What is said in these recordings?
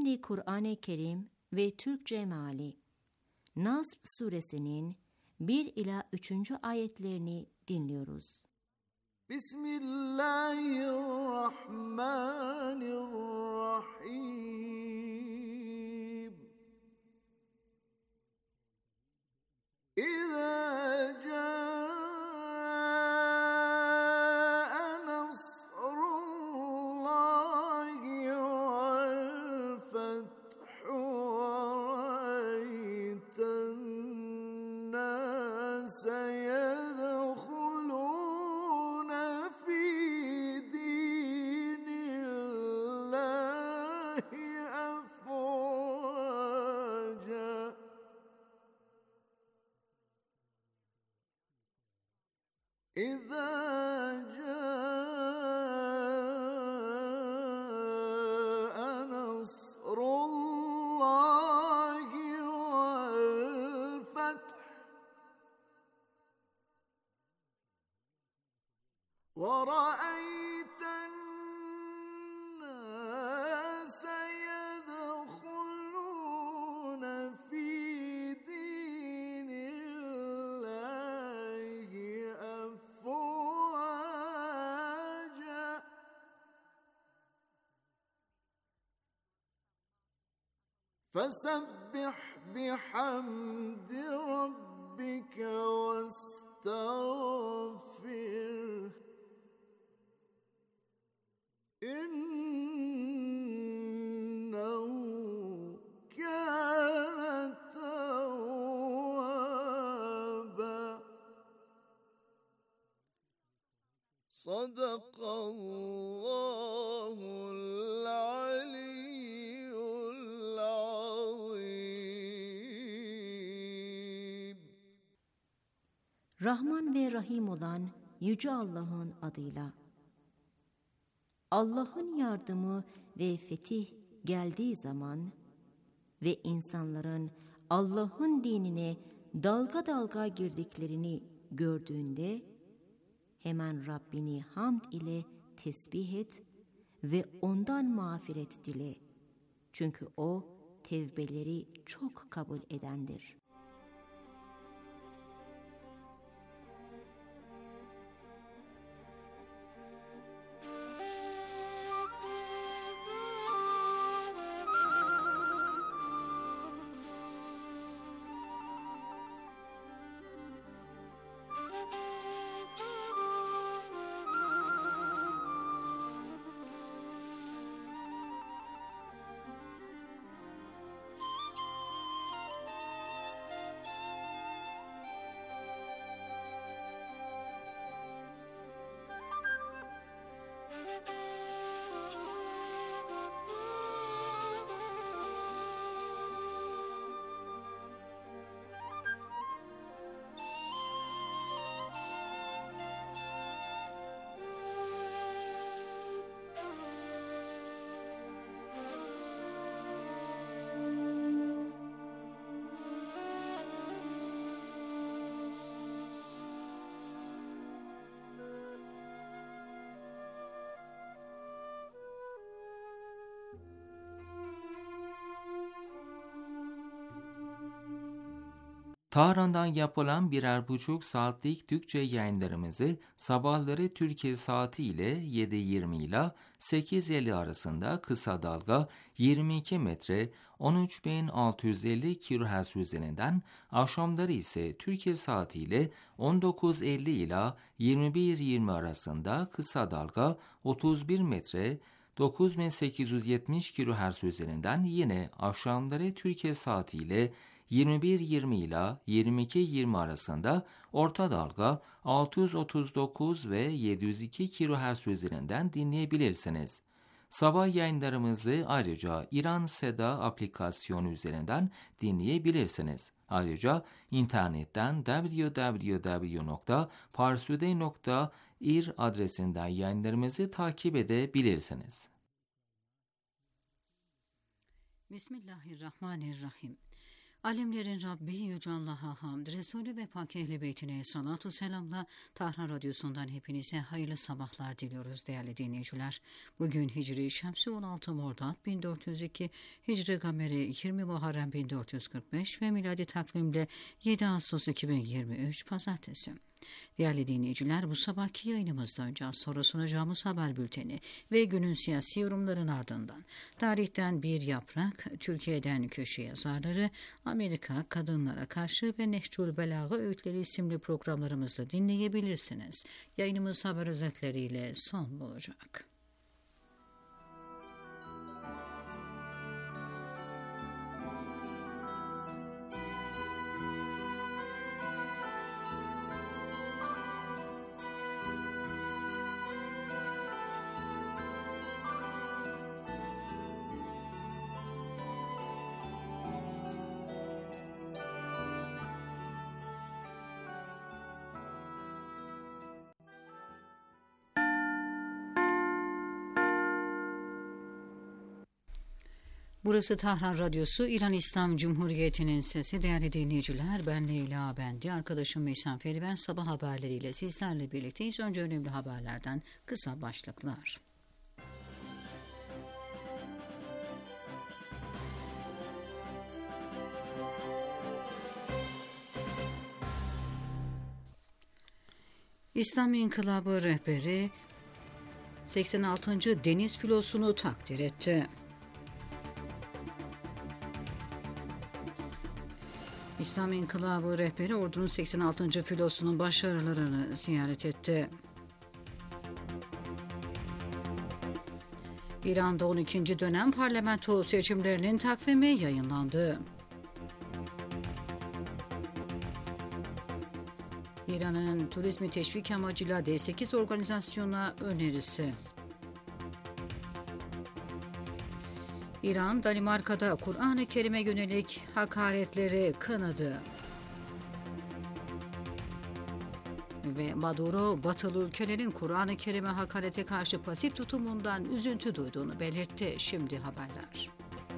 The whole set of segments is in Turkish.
Şimdi Kur'an-ı Kerim ve Türkçe meali. Nasr suresinin 1 ila 3. ayetlerini dinliyoruz. Bismillahirrahmanirrahim. İzâ câe nasrullâhi vel fethu ve ra'eyten nâse yedhulûne fî dînillâhi efvâca. إذا جاء نصر الله والفتح ورأيت الناس يدخلون في دين الله أفواجا فسبح بحمد ربك واستغفره إنه كان توابا. صدق الله العلي العظيم. Rahman ve Rahim olan Yüce Allah'ın adıyla. Allah'ın yardımı ve fetih geldiği zaman ve insanların Allah'ın dinine dalga dalga girdiklerini gördüğünde hemen Rabbini hamd ile tesbih et ve ondan mağfiret dile. Çünkü o tevbeleri çok kabul edendir. Tahran'dan yapılan 1,5 saatlik Türkçe yayınlarımızı sabahları Türkiye saati ile 7:20 ile 8:50 arasında kısa dalga 22 metre 13.650 kHz üzerinden, akşamları ise Türkiye saati ile 19:50 ile 21:20 arasında kısa dalga 31 metre 9870 kHz üzerinden, yine akşamları Türkiye saati ile 21:20 ile 22:20 arasında orta dalga 639 ve 702 kHz üzerinden dinleyebilirsiniz. Sabah yayınlarımızı ayrıca İran Seda aplikasyonu üzerinden dinleyebilirsiniz. Ayrıca internetten www.parsuday.ir adresinden yayınlarımızı takip edebilirsiniz. Bismillahirrahmanirrahim. Alemlerin Rabbi Yüce Allah'a hamd, Resulü ve Pak Ehl-i Beytine salatu selamla Tahran Radyosu'ndan hepinize hayırlı sabahlar diliyoruz değerli dinleyiciler. Bugün Hicri Şemsi 16 Mordat 1402, Hicri Gameri 20 Muharrem 1445 ve miladi takvimle 7 Ağustos 2023 Pazartesi. Değerli dinleyiciler, bu sabahki yayınımızda önce az sonra sunacağımız haber bülteni ve günün siyasi yorumların ardından tarihten bir yaprak, Türkiye'den köşe yazarları, Amerika kadınlara karşı ve Nehcül Belaga öğütleri isimli programlarımızı dinleyebilirsiniz. Yayınımız haber özetleriyle son bulacak. Burası Tahran Radyosu, İran İslam Cumhuriyeti'nin sesi. Değerli dinleyiciler, ben Leyla Bendi, arkadaşım Meysan Feriver sabah haberleriyle sizlerle birlikteyiz. Önce önemli haberlerden kısa başlıklar. İslam İnkılabı rehberi 86. Deniz Filosu'nu takdir etti. İslam İnkılabı rehberi ordunun 86. filosunun başarılarını ziyaret etti. İran'da 12. dönem parlamento seçimlerinin takvimi yayınlandı. İran'ın turizmi teşvik amacıyla D8 organizasyona önerisi. İran, Danimarka'da Kur'an-ı Kerim'e yönelik hakaretleri kınadı. Ve Maduro, batılı ülkelerin Kur'an-ı Kerim'e hakarete karşı pasif tutumundan üzüntü duyduğunu belirtti. Şimdi haberler.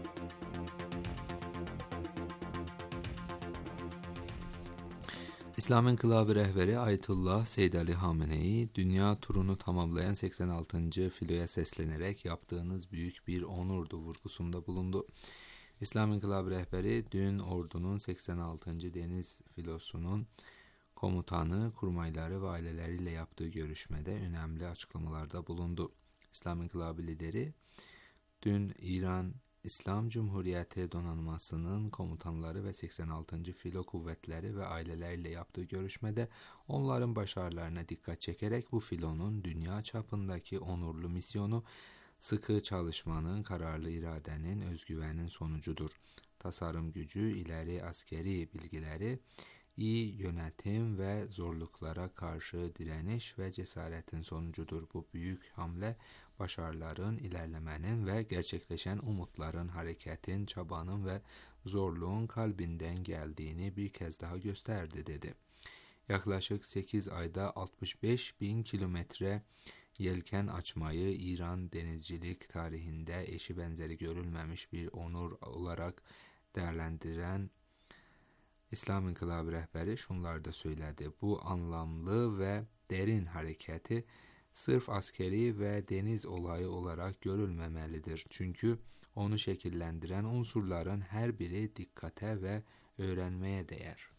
İslam İnkılabı rehberi Ayetullah Seyyid Ali Hamenei, dünya turunu tamamlayan 86. filoya seslenerek yaptığınız büyük bir onurdu vurgusunda bulundu. İslam İnkılabı rehberi dün ordunun 86. Deniz Filosu'nun komutanı, kurmayları ve aileleriyle yaptığı görüşmede önemli açıklamalarda bulundu. İslam İnkılabı lideri dün İran İslam Cumhuriyeti Donanması'nın komutanları ve 86. Filo Kuvvetleri ve aileleriyle yaptığı görüşmede onların başarılarına dikkat çekerek bu filonun dünya çapındaki onurlu misyonu sıkı çalışmanın, kararlı iradenin, özgüvenin sonucudur. Tasarım gücü, ileri askeri bilgileri, iyi yönetim ve zorluklara karşı direniş ve cesaretin sonucudur. Bu büyük hamle başarıların, ilerlemenin ve gerçekleşen umutların, hareketin, çabanın ve zorluğun kalbinden geldiğini bir kez daha gösterdi dedi. Yaklaşık 8 ayda 65 bin kilometre yelken açmayı İran denizcilik tarihinde eşi benzeri görülmemiş bir onur olarak değerlendiren İslam İnkılabı rehberi şunlar da söyledi. Bu anlamlı ve derin hareketi sırf askeri ve deniz olayı olarak görülmemelidir. Çünkü onu şekillendiren unsurların her biri dikkate ve öğrenmeye değer.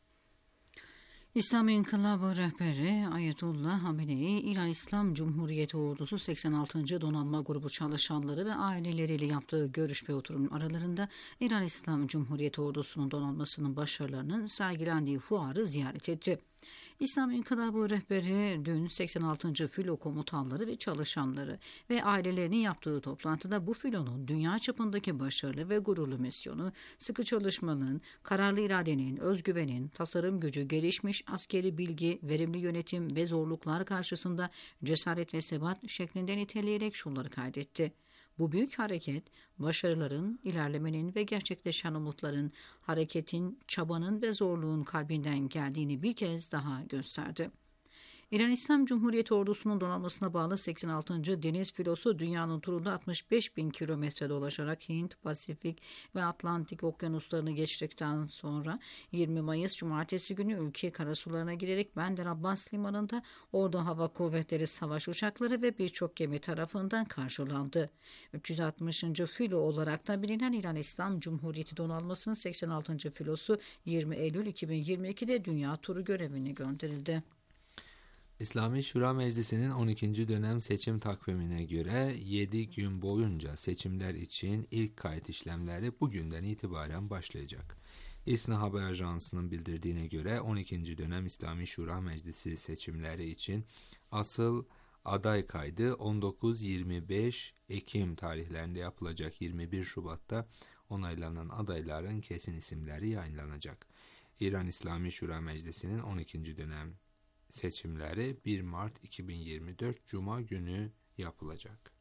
İslam İnkılabı rehberi Ayetullah Hamenei, İran İslam Cumhuriyeti Ordusu 86. Donanma Grubu çalışanları ve aileleriyle yaptığı görüşme oturumunun aralarında İran İslam Cumhuriyeti Ordusu'nun donanmasının başarılarının sergilendiği fuarı ziyaret etti. İslam İnkılabı rehberi dün 86. filo komutanları ve çalışanları ve ailelerinin yaptığı toplantıda bu filonun dünya çapındaki başarılı ve gururlu misyonu, sıkı çalışmanın, kararlı iradenin, özgüvenin, tasarım gücü, gelişmiş askeri bilgi, verimli yönetim ve zorluklar karşısında cesaret ve sebat şeklinde niteleyerek şunları kaydetti. Bu büyük hareket, başarıların, ilerlemenin ve gerçekleşen umutların, hareketin, çabanın ve zorluğun kalbinden geldiğini bir kez daha gösterdi. İran İslam Cumhuriyeti ordusunun donanmasına bağlı 86. Deniz Filosu dünyanın turunda 65 bin kilometre dolaşarak Hint, Pasifik ve Atlantik okyanuslarını geçtikten sonra 20 Mayıs Cumartesi günü ülke karasularına girerek Bandar Abbas limanında Ordu Hava Kuvvetleri savaş uçakları ve birçok gemi tarafından karşılandı. 360. filo olarak da bilinen İran İslam Cumhuriyeti donanmasının 86. filosu 20 Eylül 2022'de dünya turu görevine gönderildi. İslami Şura Meclisi'nin 12. dönem seçim takvimine göre 7 gün boyunca seçimler için ilk kayıt işlemleri bugünden itibaren başlayacak. İSNA Haber Ajansı'nın bildirdiğine göre 12. dönem İslami Şura Meclisi seçimleri için asıl aday kaydı 19-25 Ekim tarihlerinde yapılacak. 21 Şubat'ta onaylanan adayların kesin isimleri yayınlanacak. İran İslami Şura Meclisi'nin 12. dönem seçimleri 1 Mart 2024 Cuma günü yapılacak.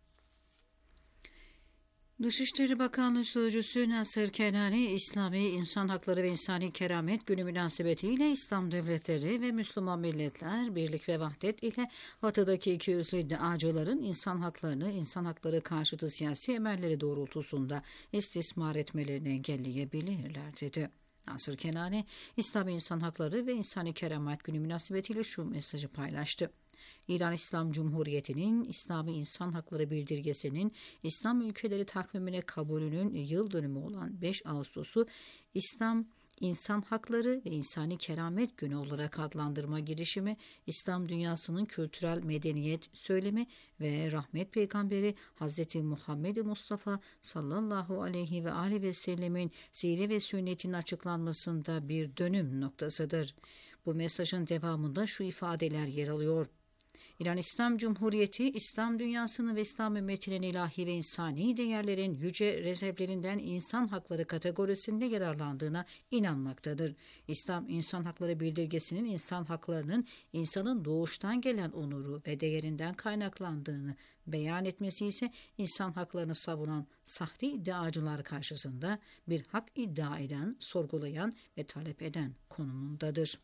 Dışişleri Bakanlığı Sözcüsü Nasır Kenani, İslami İnsan Hakları ve İnsani Keramet Günü münasebetiyle İslam devletleri ve Müslüman milletler birlik ve vahdet ile batıdaki ikiyüzlü iddiacıların insan haklarını, insan hakları karşıtı siyasi emelleri doğrultusunda istismar etmelerini engelleyebilirler dedi. Nasır Kenani, İslami İnsan Hakları ve İnsani Keramet Günü münasebetiyle şu mesajı paylaştı. İran İslam Cumhuriyeti'nin İslami İnsan Hakları Bildirgesi'nin İslam ülkeleri takvimine kabulünün yıl dönümü olan 5 Ağustos'u İslam İnsan Hakları ve İnsani Keramet Günü olarak adlandırma girişimi, İslam dünyasının kültürel medeniyet söylemi ve rahmet peygamberi Hz. Muhammed Mustafa sallallahu aleyhi ve aleyhi ve sellemin sire ve sünnetinin açıklanmasında bir dönüm noktasıdır. Bu mesajın devamında şu ifadeler yer alıyor. İran İslam Cumhuriyeti, İslam dünyasını ve İslam ümmetinin ilahi ve insani değerlerin yüce rezervlerinden insan hakları kategorisinde yararlandığına inanmaktadır. İslam İnsan Hakları Bildirgesi'nin insan haklarının insanın doğuştan gelen onuru ve değerinden kaynaklandığını beyan etmesi ise insan haklarını savunan sahte iddiacılar karşısında bir hak iddia eden, sorgulayan ve talep eden konumundadır.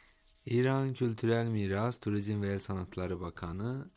İran Kültürel Miras, Turizm ve El Sanatları Bakanı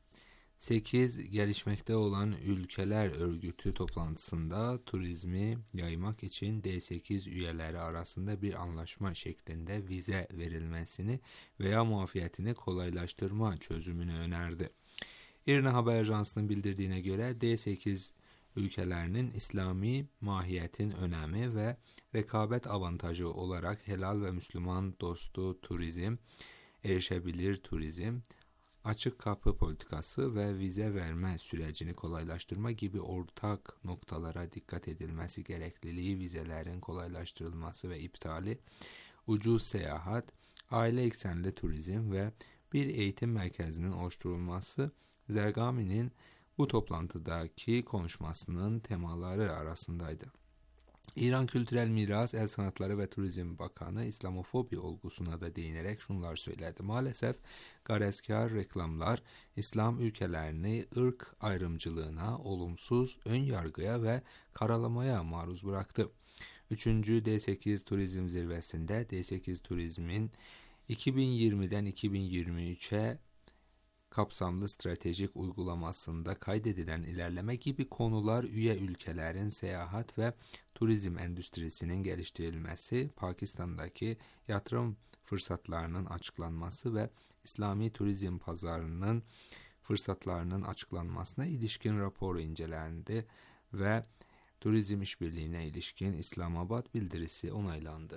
8 gelişmekte olan ülkeler örgütü toplantısında turizmi yaymak için D8 üyeleri arasında bir anlaşma şeklinde vize verilmesini veya muafiyetini kolaylaştırma çözümünü önerdi. İRNA Haber Ajansı'nın bildirdiğine göre D8 ülkelerinin İslami mahiyetin önemi ve rekabet avantajı olarak helal ve Müslüman dostu turizm, erişebilir turizm, açık kapı politikası ve vize verme sürecini kolaylaştırma gibi ortak noktalara dikkat edilmesi gerekliliği, vizelerin kolaylaştırılması ve iptali, ucuz seyahat, aile eksenli turizm ve bir eğitim merkezinin oluşturulması Zergami'nin bu toplantıdaki konuşmasının temaları arasındaydı. İran Kültürel Miras, El Sanatları ve Turizm Bakanı İslamofobi olgusuna da değinerek şunlar söyledi. Maalesef garezkar reklamlar İslam ülkelerini ırk ayrımcılığına, olumsuz ön yargıya ve karalamaya maruz bıraktı. 3. D8 Turizm Zirvesi'nde D8 Turizm'in 2020'den 2023'e kapsamlı stratejik uygulamasında kaydedilen ilerleme gibi konular üye ülkelerin seyahat ve turizm endüstrisinin geliştirilmesi, Pakistan'daki yatırım fırsatlarının açıklanması ve İslami turizm pazarının fırsatlarının açıklanmasına ilişkin raporu incelendi ve turizm işbirliğine ilişkin İslamabad bildirisi onaylandı.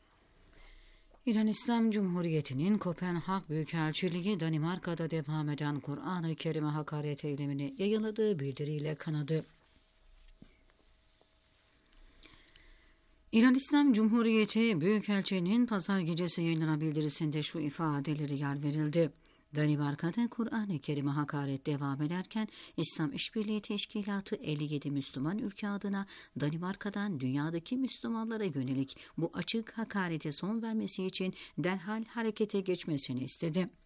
İran İslam Cumhuriyeti'nin Kopenhag Büyükelçiliği Danimarka'da devam eden Kur'an-ı Kerim'e hakaret eylemini yayınladığı bildiriyle kınadı. İran İslam Cumhuriyeti Büyükelçiliğinin pazar gecesi yayınlanan bildirisinde şu ifadeleri yer verildi. Danimarka'da Kur'an-ı Kerim'e hakaret devam ederken İslam İşbirliği Teşkilatı 57 Müslüman ülke adına Danimarka'dan dünyadaki Müslümanlara yönelik bu açık hakarete son vermesi için derhal harekete geçmesini istedi.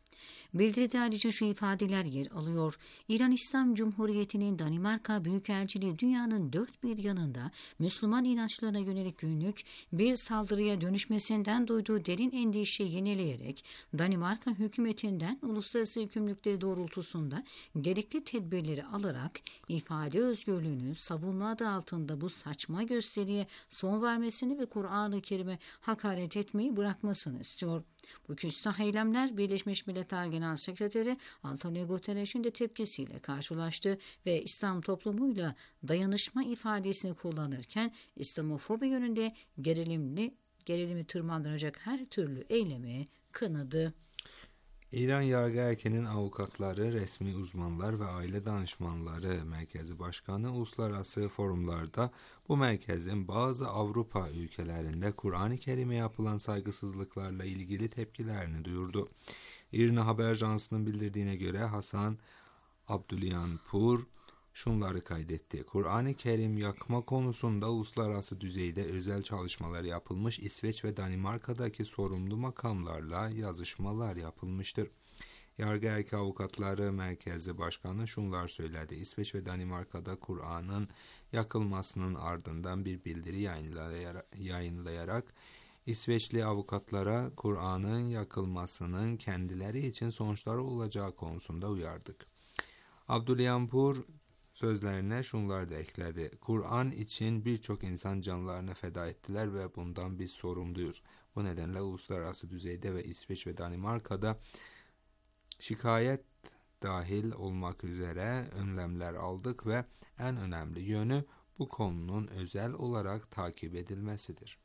Bildiride ayrıca şu ifadeler yer alıyor. İran İslam Cumhuriyeti'nin Danimarka Büyükelçiliği dünyanın dört bir yanında Müslüman inançlarına yönelik günlük bir saldırıya dönüşmesinden duyduğu derin endişeyi yenileyerek Danimarka hükümetinden uluslararası yükümlülükleri doğrultusunda gerekli tedbirleri alarak ifade özgürlüğünü savunma adı altında bu saçma gösteriye son vermesini ve Kur'an-ı Kerim'e hakaret etmeyi bırakmasını istiyor. Bu küstah eylemler Birleşmiş Milletler Genel Sekreteri Antonio Guterres'in de tepkisiyle karşılaştı ve İslam toplumuyla dayanışma ifadesini kullanırken İslamofobi yönünde gerilimi tırmandıracak her türlü eylemi kınadı. İran Yargı Erkeni'nin avukatları, resmi uzmanlar ve aile danışmanları merkezi başkanı uluslararası forumlarda bu merkezin bazı Avrupa ülkelerinde Kur'an-ı Kerim'e yapılan saygısızlıklarla ilgili tepkilerini duyurdu. İRNA Haber Ajansı'nın bildirdiğine göre Hasan Abdulyanpur şunları kaydetti. Kur'an-ı Kerim yakma konusunda uluslararası düzeyde özel çalışmalar yapılmış, İsveç ve Danimarka'daki sorumlu makamlarla yazışmalar yapılmıştır. Yargı Erki Avukatları Merkezi Başkanı şunlar söyledi. İsveç ve Danimarka'da Kur'an'ın yakılmasının ardından bir bildiri yayınlayarak İsveçli avukatlara Kur'an'ın yakılmasının kendileri için sonuçları olacağı konusunda uyardık. Abdulyanpur sözlerine şunlar da ekledi. Kur'an için birçok insan canlarını feda ettiler ve bundan biz sorumluyuz. Bu nedenle uluslararası düzeyde ve İsveç ve Danimarka'da şikayet dahil olmak üzere önlemler aldık ve en önemli yönü bu konunun özel olarak takip edilmesidir.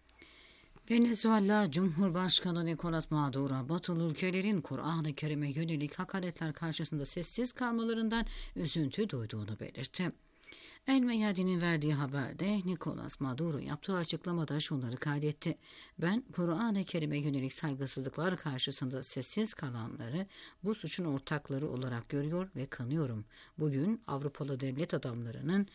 Venezuela Cumhurbaşkanı Nicolas Maduro, batılı ülkelerin Kur'an-ı Kerim'e yönelik hakaretler karşısında sessiz kalmalarından üzüntü duyduğunu belirtti. El Meyadi'nin verdiği haberde Nicolas Maduro yaptığı açıklamada şunları kaydetti. Ben Kur'an-ı Kerim'e yönelik saygısızlıklar karşısında sessiz kalanları bu suçun ortakları olarak görüyor ve kanıyorum. Bugün Avrupalı devlet adamlarının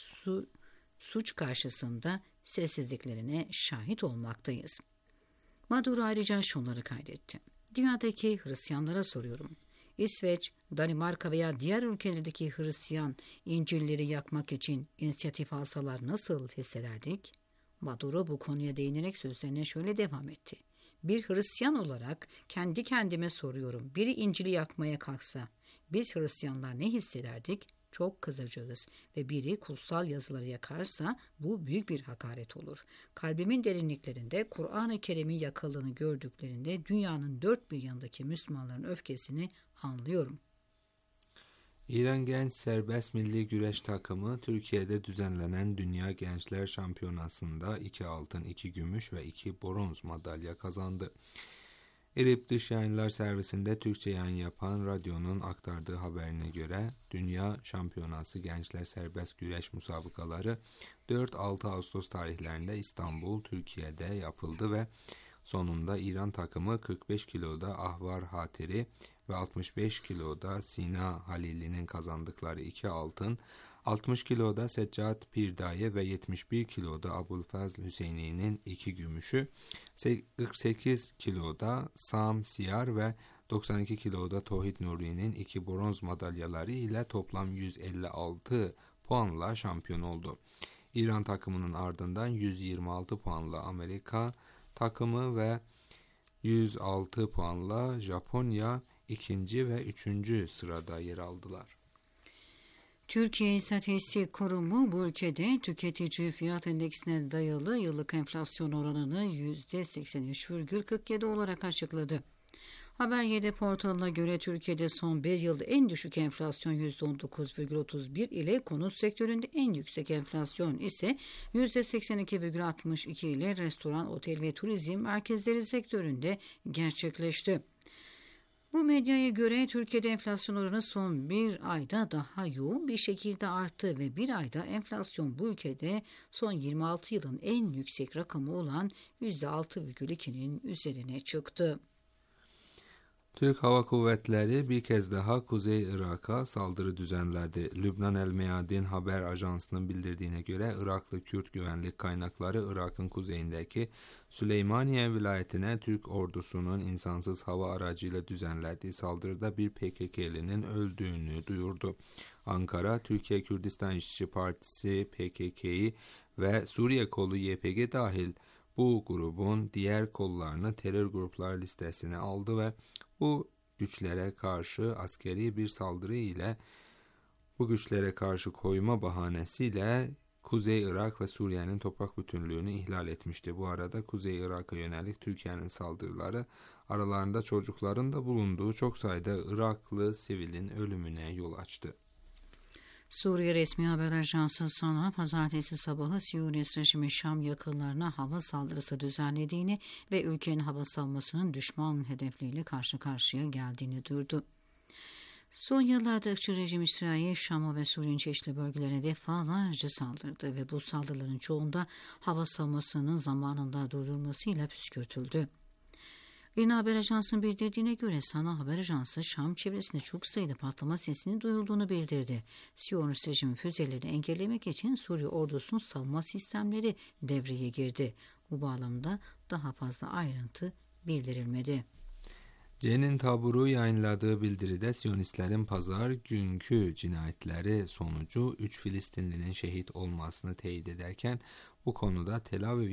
suç karşısında sessizliklerine şahit olmaktayız. Maduro ayrıca şunları kaydetti. Dünyadaki Hristiyanlara soruyorum. İsveç, Danimarka veya diğer ülkelerdeki Hristiyan İncil'leri yakmak için inisiyatif alsalar nasıl hissederdik? Maduro bu konuya değinerek sözlerine şöyle devam etti. Bir Hristiyan olarak kendi kendime soruyorum. Biri İncil'i yakmaya kalksa biz Hristiyanlar ne hissederdik? Çok kızacağız ve biri kutsal yazıları yakarsa bu büyük bir hakaret olur. Kalbimin derinliklerinde Kur'an-ı Kerim'in yakıldığını gördüklerinde dünyanın dört bir yanındaki Müslümanların öfkesini anlıyorum. İran Genç Serbest Milli Güreş Takımı Türkiye'de düzenlenen Dünya Gençler Şampiyonası'nda 2 altın, 2 gümüş ve 2 bronz madalya kazandı. İRİB Dış Yayınlar Servisinde Türkçe yayın yapan radyonun aktardığı haberine göre Dünya Şampiyonası Gençler Serbest Güreş Müsabakaları 4-6 Ağustos tarihlerinde İstanbul, Türkiye'de yapıldı ve sonunda İran takımı 45 kiloda Ahvar Hatiri ve 65 kiloda Sina Halili'nin kazandıkları 2 altın, 60 kiloda Seccat Pirdaye ve 71 kiloda Abulfazl Hüseyni'nin 2 gümüşü, 48 kiloda Sam Siyar ve 92 kiloda Tohid Nuri'nin 2 bronz madalyaları ile toplam 156 puanla şampiyon oldu. İran takımının ardından 126 puanla Amerika takımı ve 106 puanla Japonya ikinci ve üçüncü sırada yer aldılar. Türkiye İstatistik Kurumu bu ülkede tüketici fiyat endeksine dayalı yıllık enflasyon oranını %83,47 olarak açıkladı. Haber 7 portalına göre Türkiye'de son bir yılda en düşük enflasyon %19,31 ile konut sektöründe en yüksek enflasyon ise %82,62 ile restoran, otel ve turizm merkezleri sektöründe gerçekleşti. Bu medyaya göre Türkiye'de enflasyon oranı son bir ayda daha yoğun bir şekilde arttı ve bir ayda enflasyon bu ülkede son 26 yılın en yüksek rakamı olan %6,2'nin üzerine çıktı. Türk Hava Kuvvetleri bir kez daha Kuzey Irak'a saldırı düzenledi. Lübnan El Meyadin haber ajansının bildirdiğine göre Iraklı Kürt güvenlik kaynakları Irak'ın kuzeyindeki Süleymaniye vilayetine Türk ordusunun insansız hava aracıyla düzenlediği saldırıda bir PKK'linin öldüğünü duyurdu. Ankara, Türkiye Kürdistan İşçi Partisi PKK'yi ve Suriye kolu YPG dahil bu grubun diğer kollarını terör gruplar listesine aldı ve bu güçlere karşı askeri bir saldırı ile bu güçlere karşı koyma bahanesiyle Kuzey Irak ve Suriye'nin toprak bütünlüğünü ihlal etmişti. Bu arada Kuzey Irak'a yönelik Türkiye'nin saldırıları aralarında çocukların da bulunduğu çok sayıda Iraklı sivilin ölümüne yol açtı. Suriye resmi haber ajansı SANA, pazartesi sabahı Siyonist rejimi Şam yakınlarına hava saldırısı düzenlediğini ve ülkenin hava savunmasının düşman hedefleriyle karşı karşıya geldiğini duyurdu. Son yıllarda ırkçı rejim İsrail, Şam'a ve Suriye'nin çeşitli bölgelerine defalarca saldırdı ve bu saldırıların çoğunda hava savunmasının zamanında durdurulmasıyla püskürtüldü. İRNA Haber Ajansı'nın bildirdiğine göre SANA Haber Ajansı Şam çevresinde çok sayıda patlama sesinin duyulduğunu bildirdi. Siyonist rejim füzelerini engellemek için Suriye ordusunun savunma sistemleri devreye girdi. Bu bağlamda daha fazla ayrıntı bildirilmedi. Cenin Taburu yayınladığı bildiride Siyonistlerin pazar günkü cinayetleri sonucu 3 Filistinlinin şehit olmasını teyit ederken bu konuda Tel Aviv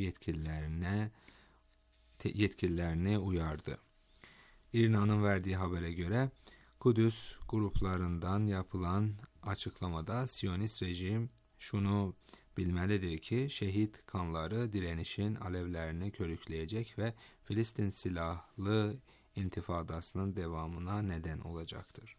yetkililerini uyardı. İRNA'nın verdiği habere göre Kudüs gruplarından yapılan açıklamada Siyonist rejim şunu bilmelidir ki şehit kanları direnişin alevlerini körükleyecek ve Filistin silahlı intifadasının devamına neden olacaktır.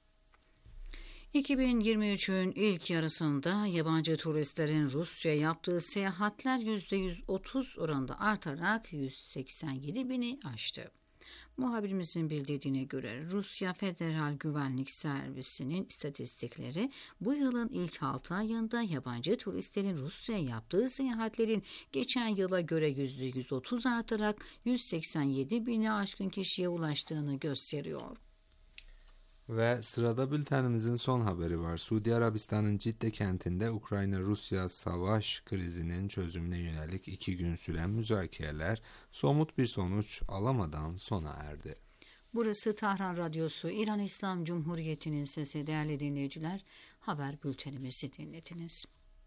2023'ün ilk yarısında yabancı turistlerin Rusya'ya yaptığı seyahatler %130 oranında artarak 187 bini aştı. Muhabirimizin bildirdiğine göre Rusya Federal Güvenlik Servisi'nin istatistikleri bu yılın ilk 6 ayında yabancı turistlerin Rusya'ya yaptığı seyahatlerin geçen yıla göre %130 artarak 187 bini aşkın kişiye ulaştığını gösteriyor. Ve sırada bültenimizin son haberi var. Suudi Arabistan'ın Cidde kentinde Ukrayna-Rusya savaş krizinin çözümüne yönelik 2 gün süren müzakereler somut bir sonuç alamadan sona erdi. Burası Tahran Radyosu, İran İslam Cumhuriyeti'nin sesi. Değerli dinleyiciler, haber bültenimizi dinlediniz.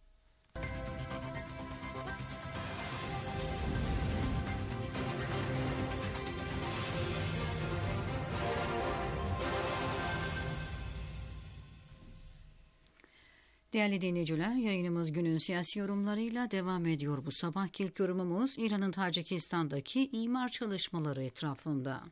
Değerli dinleyiciler, yayınımız günün siyasi yorumlarıyla devam ediyor. Bu sabahki ilk yorumumuz İran'ın Tacikistan'daki imar çalışmaları etrafında.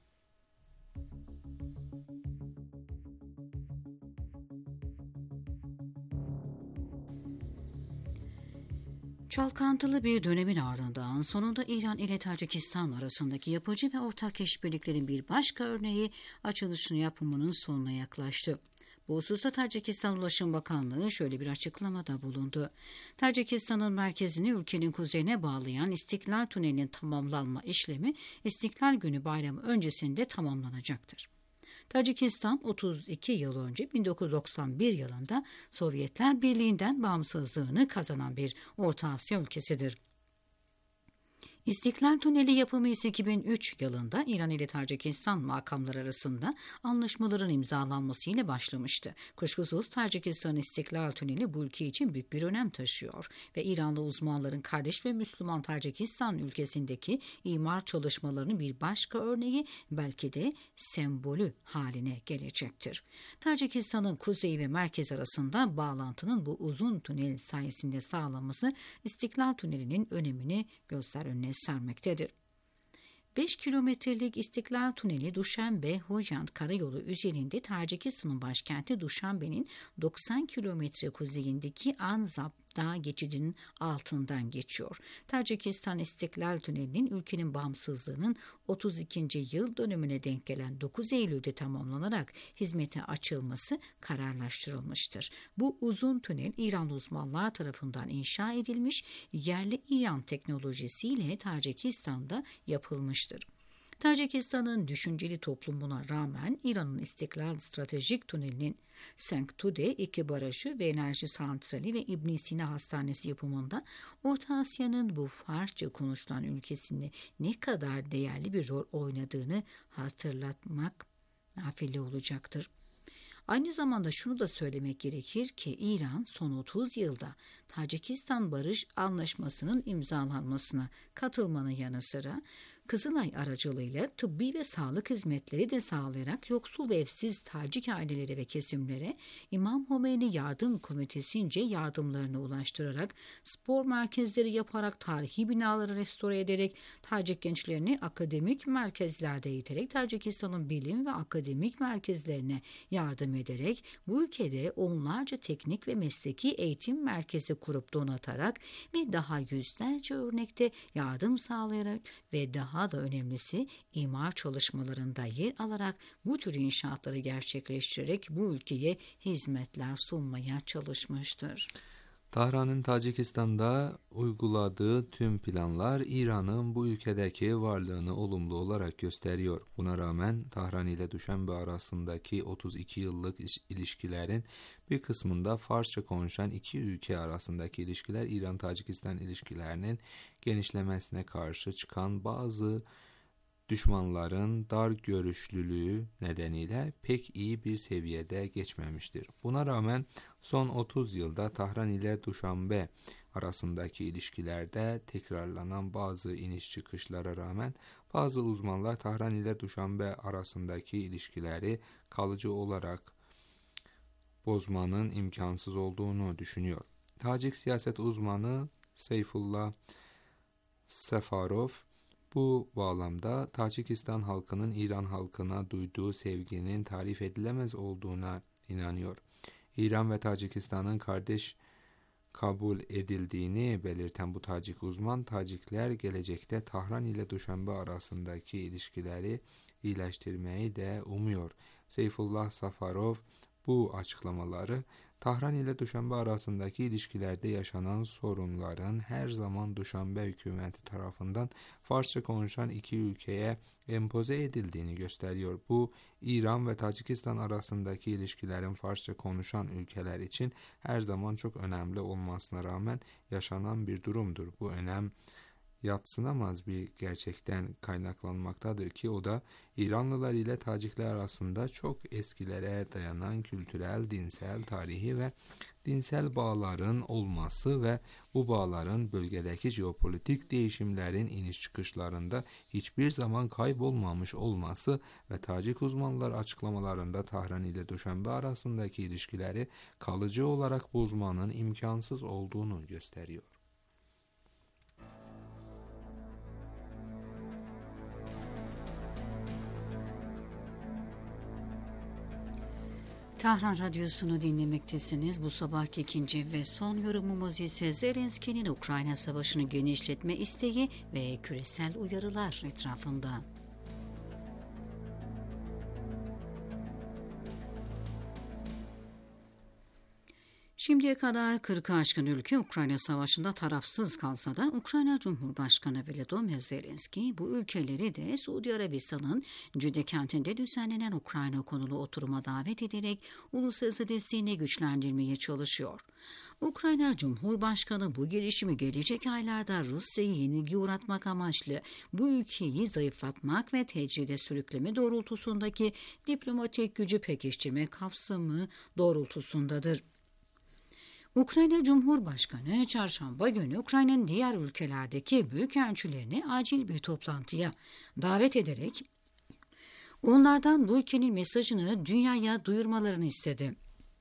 Çalkantılı bir dönemin ardından sonunda İran ile Tacikistan arasındaki yapıcı ve ortak işbirliklerin bir başka örneği açılışını yapımının sonuna yaklaştı. Bu hususta Tacikistan Ulaşım Bakanlığı şöyle bir açıklamada bulundu. Tacikistan'ın merkezini ülkenin kuzeyine bağlayan İstiklal Tüneli'nin tamamlanma işlemi İstiklal Günü bayramı öncesinde tamamlanacaktır. Tacikistan 32 yıl önce 1991 yılında Sovyetler Birliği'nden bağımsızlığını kazanan bir Orta Asya ülkesidir. İstiklal Tüneli yapımı ise 2003 yılında İran ile Tacikistan makamları arasında anlaşmaların imzalanmasıyla başlamıştı. Kuşkusuz Tacikistan İstiklal Tüneli bu ülke için büyük bir önem taşıyor ve İranlı uzmanların kardeş ve Müslüman Tacikistan ülkesindeki imar çalışmalarının bir başka örneği, belki de sembolü haline gelecektir. Tacikistan'ın kuzey ve merkez arasında bağlantının bu uzun tünel sayesinde sağlanması İstiklal Tüneli'nin önemini gözler önüne sermektedir. 5 kilometrelik İstiklal Tüneli Duşanbe-Hojand karayolu üzerinde Tacikistan'ın başkenti Duşanbe'nin 90 kilometre kuzeyindeki Anzap Dağ geçidinin altından geçiyor. Tacikistan İstiklal Tüneli'nin ülkenin bağımsızlığının 32. yıl dönümüne denk gelen 9 Eylül'de tamamlanarak hizmete açılması kararlaştırılmıştır. Bu uzun tünel İranlı uzmanlar tarafından inşa edilmiş, yerli İran teknolojisiyle Tacikistan'da yapılmıştır. Tacikistan'ın düşünceli toplumuna rağmen İran'ın İstiklal Stratejik Tüneli'nin Sangtude 2 barajı ve enerji santrali ve İbn Sina Hastanesi yapımında Orta Asya'nın bu Farsça konuşulan ülkesinde ne kadar değerli bir rol oynadığını hatırlatmak nafile olacaktır. Aynı zamanda şunu da söylemek gerekir ki İran son 30 yılda Tacikistan Barış Anlaşması'nın imzalanmasına katılmanın yanı sıra Kızılay aracılığıyla tıbbi ve sağlık hizmetleri de sağlayarak yoksul ve evsiz Tacik ailelere ve kesimlere İmam Homeyni Yardım Komitesi'nce yardımlarını ulaştırarak, spor merkezleri yaparak, tarihi binaları restore ederek, Tacik gençlerini akademik merkezlerde eğiterek, Tacikistan'ın bilim ve akademik merkezlerine yardım ederek, bu ülkede onlarca teknik ve mesleki eğitim merkezi kurup donatarak ve daha yüzlerce örnekte yardım sağlayarak ve daha da önemlisi imar çalışmalarında yer alarak bu tür inşaatları gerçekleştirerek bu ülkeye hizmetler sunmaya çalışmıştır. Tahran'ın Tacikistan'da uyguladığı tüm planlar İran'ın bu ülkedeki varlığını olumlu olarak gösteriyor. Buna rağmen Tahran ile Duşanbe arasındaki 32 yıllık ilişkilerin bir kısmında Farsça konuşan iki ülke arasındaki ilişkiler İran-Tacikistan ilişkilerinin genişlemesine karşı çıkan bazı düşmanların dar görüşlülüğü nedeniyle pek iyi bir seviyede geçmemiştir. Buna rağmen son 30 yılda Tahran ile Duşanbe arasındaki ilişkilerde tekrarlanan bazı iniş çıkışlara rağmen bazı uzmanlar Tahran ile Duşanbe arasındaki ilişkileri kalıcı olarak bozmanın imkansız olduğunu düşünüyor. Tacik siyaset uzmanı Seyfullah Safarov bu bağlamda Tacikistan halkının İran halkına duyduğu sevginin tarif edilemez olduğuna inanıyor. İran ve Tacikistan'ın kardeş kabul edildiğini belirten bu Tacik uzman, Tacikler gelecekte Tahran ile Duşanbe arasındaki ilişkileri iyileştirmeyi de umuyor. Seyfullah Safarov bu açıklamaları Tahran ile Duşanbe arasındaki ilişkilerde yaşanan sorunların her zaman Duşanbe hükümeti tarafından Farsça konuşan iki ülkeye empoze edildiğini gösteriyor. Bu İran ve Tacikistan arasındaki ilişkilerin Farsça konuşan ülkeler için her zaman çok önemli olmasına rağmen yaşanan bir durumdur. Bu önem yadsınamaz bir gerçekten kaynaklanmaktadır ki o da İranlılar ile Tacikler arasında çok eskilere dayanan kültürel, dinsel, tarihi ve dinsel bağların olması ve bu bağların bölgedeki jeopolitik değişimlerin iniş çıkışlarında hiçbir zaman kaybolmamış olması ve Tacik uzmanlar açıklamalarında Tahran ile Duşanbe arasındaki ilişkileri kalıcı olarak bozmanın imkansız olduğunu gösteriyor. Tahran Radyosu'nu dinlemektesiniz. Bu sabahki ikinci ve son yorumumuz ise Zelenski'nin Ukrayna Savaşı'nı genişletme isteği ve küresel uyarılar etrafında. Şimdiye kadar 40'ı aşkın ülke Ukrayna Savaşı'nda tarafsız kalsa da Ukrayna Cumhurbaşkanı Volodymyr Zelenski bu ülkeleri de Suudi Arabistan'ın Cüde kentinde düzenlenen Ukrayna konulu oturuma davet ederek uluslararası desteğini güçlendirmeye çalışıyor. Ukrayna Cumhurbaşkanı bu girişimi gelecek aylarda Rusya'yı yenilgi uğratmak amaçlı bu ülkeyi zayıflatmak ve tecride sürükleme doğrultusundaki diplomatik gücü pekiştirme kapsamı doğrultusundadır. Ukrayna Cumhurbaşkanı çarşamba günü Ukrayna'nın diğer ülkelerdeki büyükelçilerini acil bir toplantıya davet ederek onlardan bu ülkenin mesajını dünyaya duyurmalarını istedi.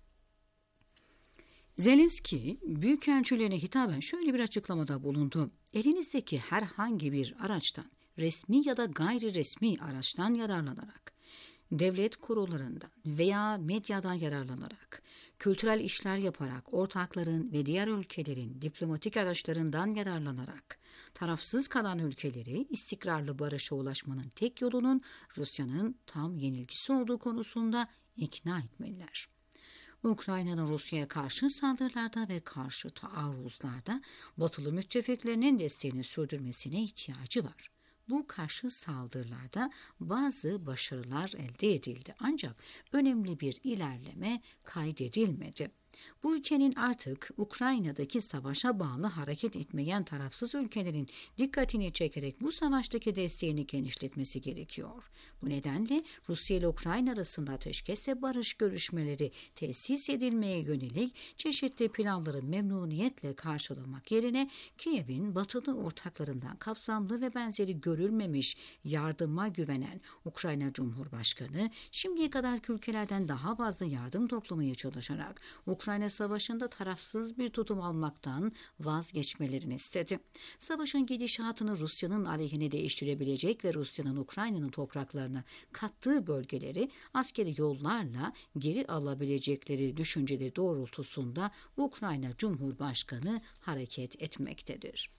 Zelenski büyükelçilerine hitaben şöyle bir açıklamada bulundu. Elinizdeki herhangi bir araçtan, resmi ya da gayri resmi araçtan yararlanarak, devlet kurullarından veya medyadan yararlanarak, kültürel işler yaparak, ortakların ve diğer ülkelerin diplomatik araçlarından yararlanarak, tarafsız kalan ülkeleri istikrarlı barışa ulaşmanın tek yolunun Rusya'nın tam yenilgisi olduğu konusunda ikna etmeliler. Ukrayna'nın Rusya'ya karşı saldırılarda ve karşı taarruzlarda Batılı müttefiklerinin desteğini sürdürmesine ihtiyacı var. Bu karşı saldırılarda bazı başarılar elde edildi ancak önemli bir ilerleme kaydedilmedi. Bu ülkenin artık Ukrayna'daki savaşa bağlı hareket etmeyen tarafsız ülkelerin dikkatini çekerek bu savaştaki desteğini genişletmesi gerekiyor. Bu nedenle Rusya ile Ukrayna arasında ateşkes ve barış görüşmeleri tesis edilmeye yönelik çeşitli planları memnuniyetle karşılamak yerine Kiev'in batılı ortaklarından kapsamlı ve benzeri görülmemiş yardıma güvenen Ukrayna Cumhurbaşkanı şimdiye kadarki ülkelerden daha fazla yardım toplamaya çalışarak Ukrayna Savaşı'nda tarafsız bir tutum almaktan vazgeçmelerini istedi. Savaşın gidişatını Rusya'nın aleyhine değiştirebilecek ve Rusya'nın Ukrayna'nın topraklarına kattığı bölgeleri askeri yollarla geri alabilecekleri düşünceleri doğrultusunda Ukrayna Cumhurbaşkanı hareket etmektedir.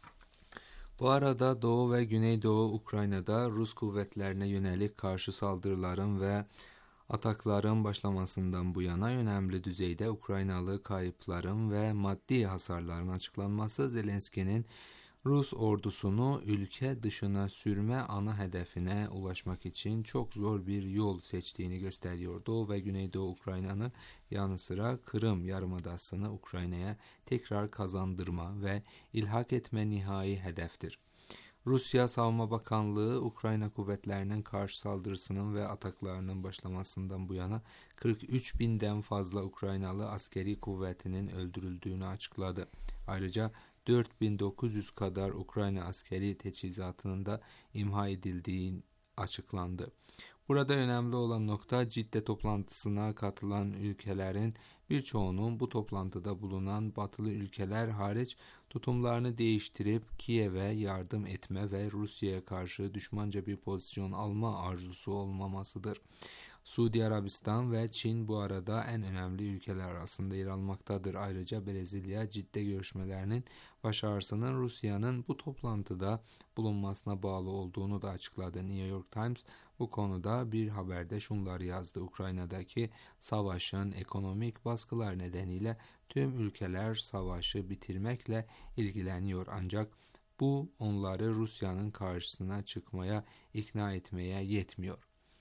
Bu arada Doğu ve Güneydoğu Ukrayna'da Rus kuvvetlerine yönelik karşı saldırıların ve atakların başlamasından bu yana önemli düzeyde Ukraynalı kayıpların ve maddi hasarların açıklanması Zelenski'nin Rus ordusunu ülke dışına sürme ana hedefine ulaşmak için çok zor bir yol seçtiğini gösteriyor. Doğu ve Güneydoğu Ukrayna'nın yanı sıra Kırım Yarımadası'nı Ukrayna'ya tekrar kazandırma ve ilhak etme nihai hedeftir. Rusya Savunma Bakanlığı, Ukrayna kuvvetlerinin karşı saldırısının ve ataklarının başlamasından bu yana 43 binden fazla Ukraynalı askeri kuvvetinin öldürüldüğünü açıkladı. Ayrıca 4900 kadar Ukrayna askeri teçhizatının da imha edildiği açıklandı. Burada önemli olan nokta Cidde toplantısına katılan ülkelerin birçoğunun bu toplantıda bulunan batılı ülkeler hariç tutumlarını değiştirip Kiev'e yardım etme ve Rusya'ya karşı düşmanca bir pozisyon alma arzusu olmamasıdır. Suudi Arabistan ve Çin bu arada en önemli ülkeler arasında yer almaktadır. Ayrıca Brezilya Cidde görüşmelerinin başarısının Rusya'nın bu toplantıda bulunmasına bağlı olduğunu da açıkladı. New York Times bu konuda bir haberde şunları yazdı: Ukrayna'daki savaşın ekonomik baskılar nedeniyle tüm ülkeler savaşı bitirmekle ilgileniyor ancak bu onları Rusya'nın karşısına çıkmaya ikna etmeye yetmiyor.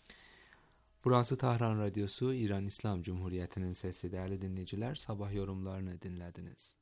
Burası Tahran Radyosu, İran İslam Cumhuriyeti'nin sesi. Değerli dinleyiciler, sabah yorumlarını dinlediniz.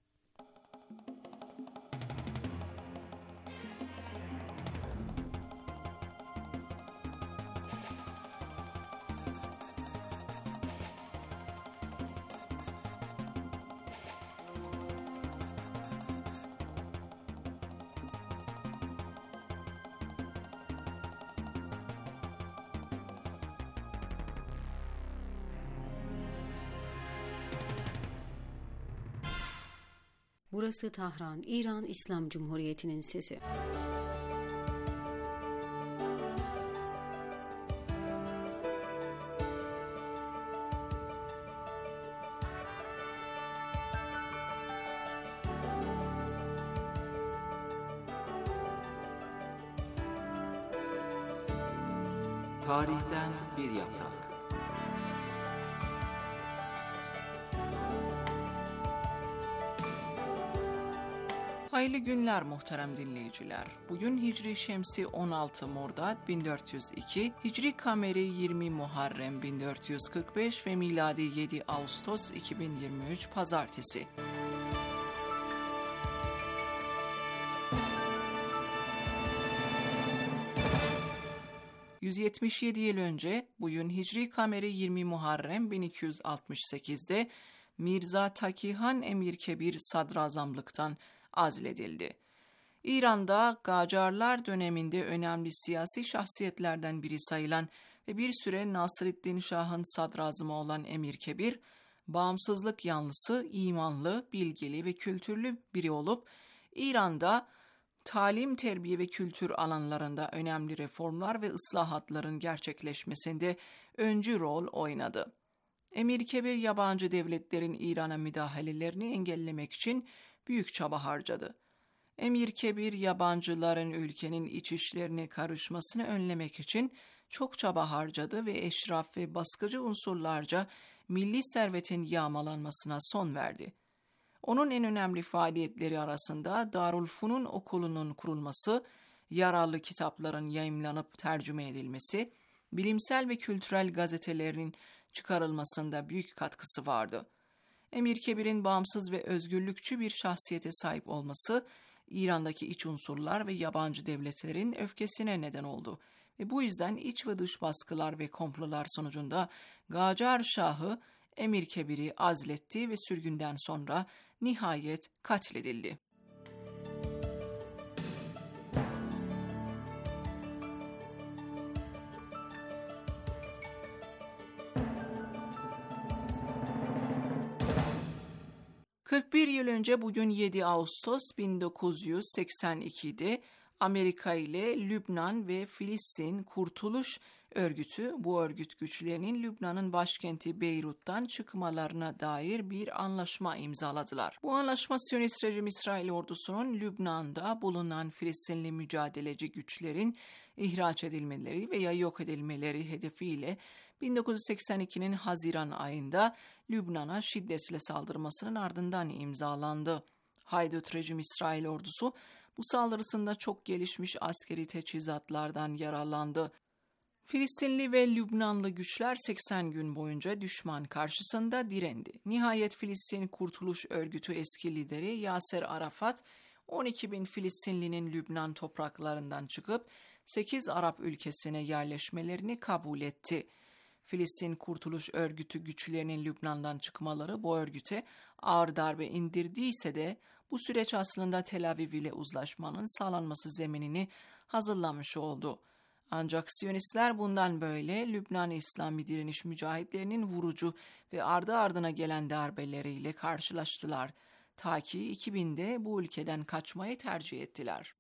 Burası Tahran, İran İslam Cumhuriyeti'nin sesi. Tarihten bir yaprak. Hayırlı günler muhterem dinleyiciler. Bugün Hicri Şemsi 16 Mordad 1402, Hicri Kameri 20 Muharrem 1445 ve miladi 7 Ağustos 2023 Pazartesi. ...177 yıl önce bugün Hicri Kameri 20 Muharrem 1268'de Mirza Takihan Emirkebir sadrazamlıktan azledildi. İran'da Qacarlar döneminde önemli siyasi şahsiyetlerden biri sayılan ve bir süre Nasreddin Şah'ın sadrazamı olan Emirkebir, bağımsızlık yanlısı, imanlı, bilgili ve kültürlü biri olup, İran'da talim, terbiye ve kültür alanlarında önemli reformlar ve ıslahatların gerçekleşmesinde öncü rol oynadı. Emirkebir, yabancı devletlerin İran'a müdahalelerini engellemek için büyük çaba harcadı. Emirkebir, yabancıların ülkenin iç işlerine karışmasını önlemek için çok çaba harcadı ve eşraf ve baskıcı unsurlarca milli servetin yağmalanmasına son verdi. Onun en önemli faaliyetleri arasında Darülfünun Okulu'nun kurulması, yararlı kitapların yayımlanıp tercüme edilmesi, bilimsel ve kültürel gazetelerin çıkarılmasında büyük katkısı vardı. Emir Kebir'in bağımsız ve özgürlükçü bir şahsiyete sahip olması, İran'daki iç unsurlar ve yabancı devletlerin öfkesine neden oldu. Ve bu yüzden iç ve dış baskılar ve komplolar sonucunda Gacar Şahı Emir Kebir'i azletti ve sürgünden sonra nihayet katledildi. ...41 yıl önce bugün 7 Ağustos 1982'de Amerika ile Lübnan ve Filistin Kurtuluş Örgütü, bu örgüt güçlerinin Lübnan'ın başkenti Beyrut'tan çıkmalarına dair bir anlaşma imzaladılar. Bu anlaşma Siyonist rejim İsrail ordusunun Lübnan'da bulunan Filistinli mücadeleci güçlerin ihraç edilmeleri veya yok edilmeleri hedefiyle 1982'nin Haziran ayında Lübnan'a şiddetle saldırmasının ardından imzalandı. Haydut rejim İsrail ordusu bu saldırısında çok gelişmiş askeri teçhizatlardan yararlandı. Filistinli ve Lübnanlı güçler 80 gün boyunca düşman karşısında direndi. Nihayet Filistin Kurtuluş Örgütü eski lideri Yaser Arafat, 12 bin Filistinlinin Lübnan topraklarından çıkıp 8 Arap ülkesine yerleşmelerini kabul etti. Filistin Kurtuluş Örgütü güçlerinin Lübnan'dan çıkmaları bu örgüte ağır darbe indirdiyse de bu süreç aslında Tel Aviv ile uzlaşmanın sağlanması zeminini hazırlamış oldu. Ancak Siyonistler bundan böyle Lübnan İslami direniş mücahitlerinin vurucu ve ardı ardına gelen darbeleriyle karşılaştılar. Ta ki 2000'de bu ülkeden kaçmayı tercih ettiler.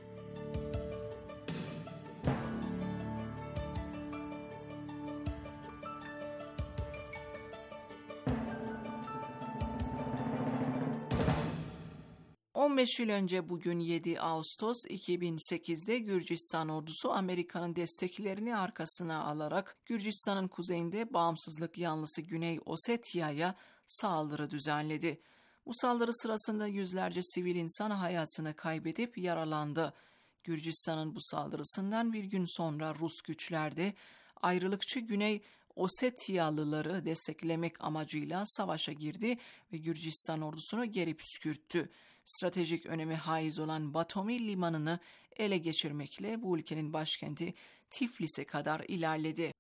...15 yıl önce bugün 7 Ağustos 2008'de Gürcistan ordusu Amerika'nın desteklerini arkasına alarak Gürcistan'ın kuzeyinde bağımsızlık yanlısı Güney Osetya'ya saldırı düzenledi. Bu saldırı sırasında yüzlerce sivil insan hayatını kaybedip yaralandı. Gürcistan'ın bu saldırısından bir gün sonra Rus güçler de ayrılıkçı Güney Osetyalıları desteklemek amacıyla savaşa girdi ve Gürcistan ordusunu geri püskürttü. Stratejik önemi haiz olan Batomi limanını ele geçirmekle bu ülkenin başkenti Tiflis'e kadar ilerledi.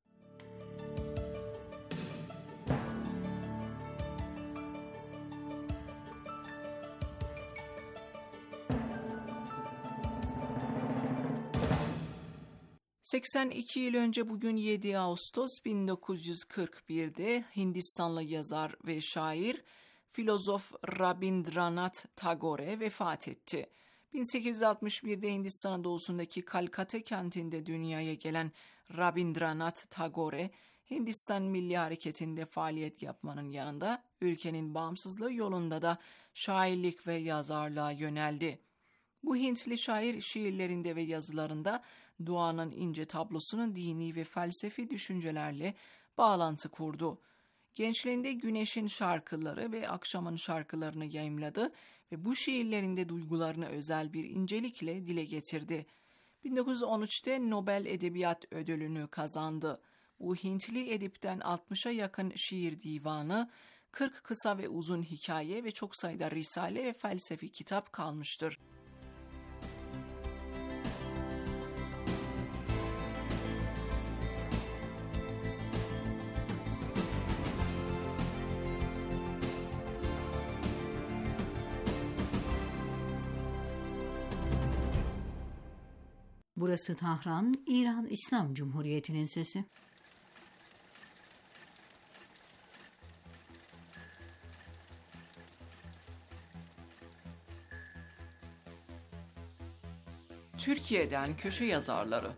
...82 yıl önce bugün 7 Ağustos 1941'de Hindistanlı yazar ve şair filozof Rabindranath Tagore vefat etti. 1861'de Hindistan'ın doğusundaki Kalkata kentinde dünyaya gelen Rabindranath Tagore, Hindistan Milli Hareketi'nde faaliyet yapmanın yanında ülkenin bağımsızlığı yolunda da şairlik ve yazarlığa yöneldi. Bu Hintli şair şiirlerinde ve yazılarında doğanın ince tablosunu dini ve felsefi düşüncelerle bağlantı kurdu. Gençliğinde Güneş'in şarkıları ve Akşam'ın şarkılarını yayımladı ve bu şiirlerinde duygularını özel bir incelikle dile getirdi. 1913'te Nobel Edebiyat Ödülünü kazandı. Bu Hintli edipten 60'a yakın şiir divanı, 40 kısa ve uzun hikaye ve çok sayıda risale ve felsefi kitap kalmıştır. Burası Tahran, İran İslam Cumhuriyeti'nin sesi. Türkiye'den köşe yazarları.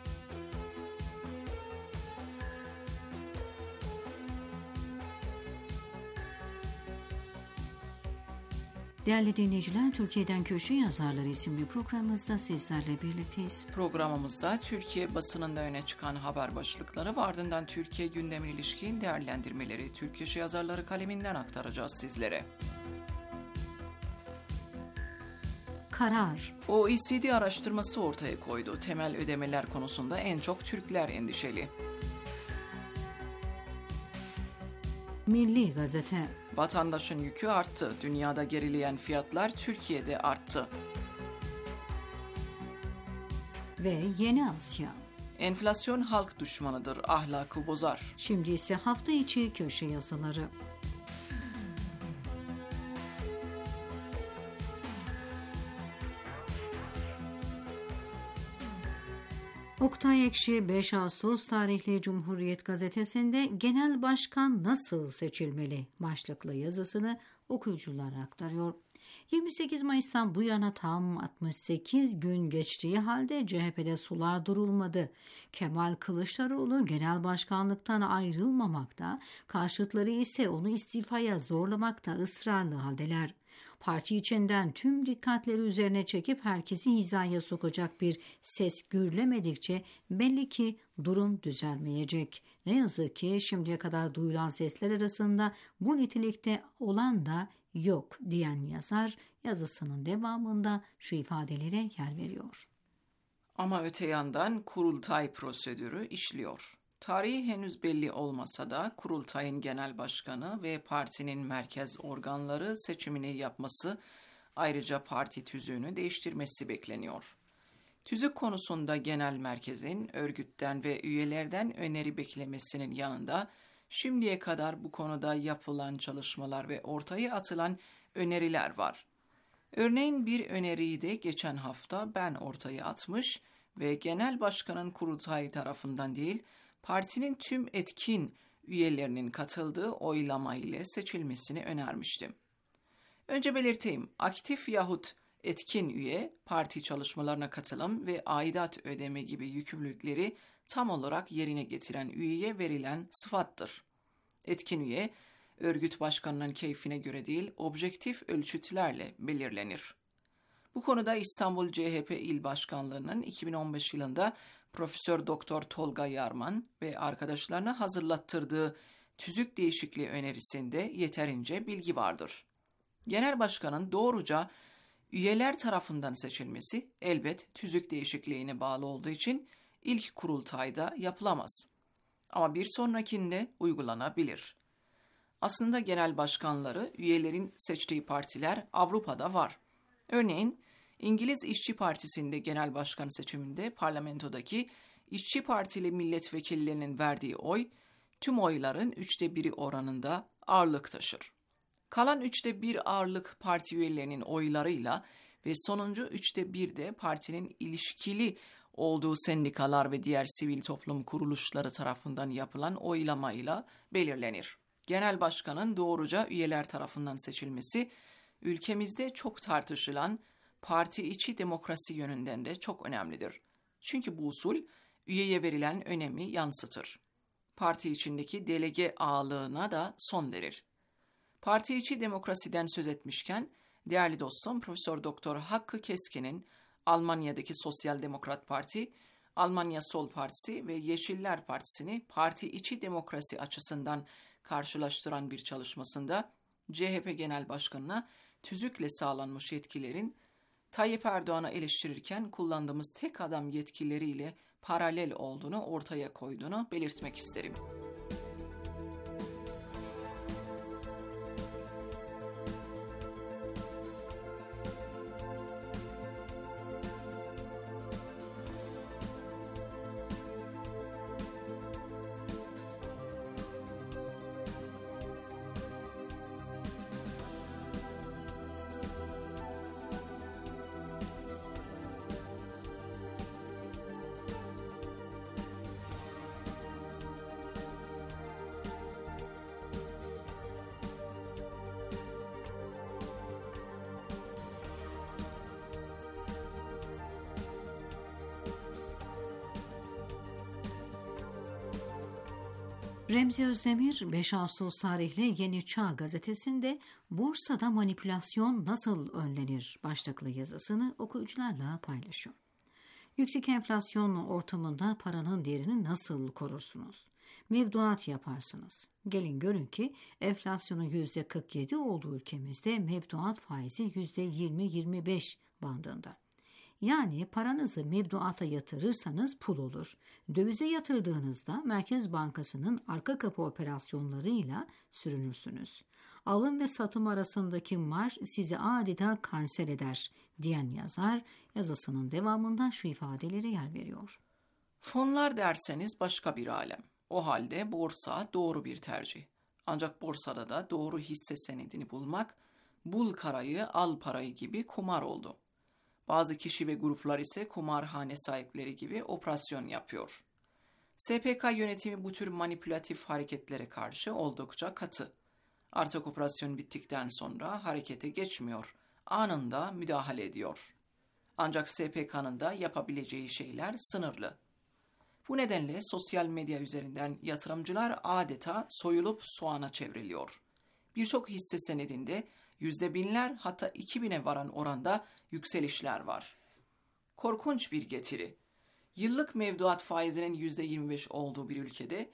Değerli dinleyiciler, Türkiye'den Köşe Yazarları isimli programımızda sizlerle birlikteyiz. Programımızda Türkiye basınında öne çıkan haber başlıkları ve ardından Türkiye gündemine ilişkin değerlendirmeleri Türk Köşe Yazarları kaleminden aktaracağız sizlere. karar. OECD araştırması ortaya koydu. Temel ödemeler konusunda en çok Türkler endişeli. Milli Gazete Vatandaşın yükü arttı. Dünyada gerileyen fiyatlar Türkiye'de arttı. ve Yeni Asya. Enflasyon halk düşmanıdır, ahlakı bozar. Şimdi ise hafta içi köşe yazıları. Oktay Ekşi 5 Ağustos tarihli Cumhuriyet Gazetesi'nde Genel Başkan nasıl seçilmeli başlıklı yazısını okuyuculara aktarıyor. 28 Mayıs'tan bu yana tam 68 gün geçtiği halde CHP'de sular durulmadı. Kemal Kılıçdaroğlu genel başkanlıktan ayrılmamakta, karşıtları ise onu istifaya zorlamakta ısrarlı haldeler. Parti içinden tüm dikkatleri üzerine çekip herkesi hizaya sokacak bir ses gürlemedikçe belli ki durum düzelmeyecek. Ne yazık ki şimdiye kadar duyulan sesler arasında bu nitelikte olan da yok diyen yazar yazısının devamında şu ifadelere yer veriyor. Ama öte yandan kurultay prosedürü işliyor. Tarihi henüz belli olmasa da kurultayın genel başkanı ve partinin merkez organları seçimini yapması, ayrıca parti tüzüğünü değiştirmesi bekleniyor. Tüzük konusunda genel merkezin örgütten ve üyelerden öneri beklemesinin yanında şimdiye kadar bu konuda yapılan çalışmalar ve ortaya atılan öneriler var. Örneğin bir öneriyi de geçen hafta ben ortaya atmış ve genel başkanın kurultay tarafından değil, partinin tüm etkin üyelerinin katıldığı oylama ile seçilmesini önermiştim. Önce belirteyim, aktif yahut etkin üye, parti çalışmalarına katılım ve aidat ödeme gibi yükümlülükleri tam olarak yerine getiren üyeye verilen sıfattır. Etkin üye, örgüt başkanının keyfine göre değil, objektif ölçütlerle belirlenir. Bu konuda İstanbul CHP İl Başkanlığı'nın 2015 yılında Profesör Doktor Tolga Yarman ve arkadaşlarına hazırlattırdığı tüzük değişikliği önerisinde yeterince bilgi vardır. Genel başkanın doğruca üyeler tarafından seçilmesi elbet tüzük değişikliğine bağlı olduğu için ilk kurultayda yapılamaz. Ama bir sonrakinde uygulanabilir. Aslında genel başkanları üyelerin seçtiği partiler Avrupa'da var. Örneğin İngiliz İşçi Partisi'nde genel başkan seçiminde parlamentodaki İşçi Partili milletvekillerinin verdiği oy tüm oyların 1/3 oranında ağırlık taşır. Kalan 1/3 ağırlık parti üyelerinin oylarıyla ve sonuncu 1/3 de partinin ilişkili olduğu sendikalar ve diğer sivil toplum kuruluşları tarafından yapılan oylamayla belirlenir. Genel başkanın doğruca üyeler tarafından seçilmesi, ülkemizde çok tartışılan parti içi demokrasi yönünden de çok önemlidir. Çünkü bu usul üyeye verilen önemi yansıtır. Parti içindeki delege ağalığına da son verir. Parti içi demokrasiden söz etmişken, değerli dostum Profesör Doktor Hakkı Keskin'in Almanya'daki Sosyal Demokrat Parti, Almanya Sol Partisi ve Yeşiller Partisi'ni parti içi demokrasi açısından karşılaştıran bir çalışmasında CHP Genel Başkanı'na tüzükle sağlanmış yetkilerin Tayyip Erdoğan'ı eleştirirken kullandığımız tek adam yetkileriyle paralel olduğunu ortaya koyduğunu belirtmek isterim. Remzi Özdemir 5 Ağustos tarihli Yeni Çağ gazetesinde borsada manipülasyon nasıl önlenir başlıklı yazısını okuyucularla paylaşıyor. Yüksek enflasyon ortamında paranın değerini nasıl korursunuz? Mevduat yaparsınız. Gelin görün ki enflasyonun %47 olduğu ülkemizde mevduat faizi %20-25 bandında. Yani paranızı mevduata yatırırsanız pul olur. Dövize yatırdığınızda Merkez Bankası'nın arka kapı operasyonlarıyla sürünürsünüz. Alım ve satım arasındaki marj sizi adeta kanser eder diyen yazar yazısının devamında şu ifadelere yer veriyor. Fonlar derseniz başka bir alem. O halde borsa doğru bir tercih. Ancak borsada da doğru hisse senedini bulmak, bul karayı al parayı gibi kumar oldu. Bazı kişi ve gruplar ise kumarhane sahipleri gibi operasyon yapıyor. SPK yönetimi bu tür manipülatif hareketlere karşı oldukça katı. Artık operasyon bittikten sonra harekete geçmiyor, anında müdahale ediyor. Ancak SPK'nın da yapabileceği şeyler sınırlı. Bu nedenle sosyal medya üzerinden yatırımcılar adeta soyulup soğana çevriliyor. Birçok hisse senedinde %1000'ler hatta 2000'e varan oranda yükselişler var. Korkunç bir getiri. Yıllık mevduat faizinin %25 olduğu bir ülkede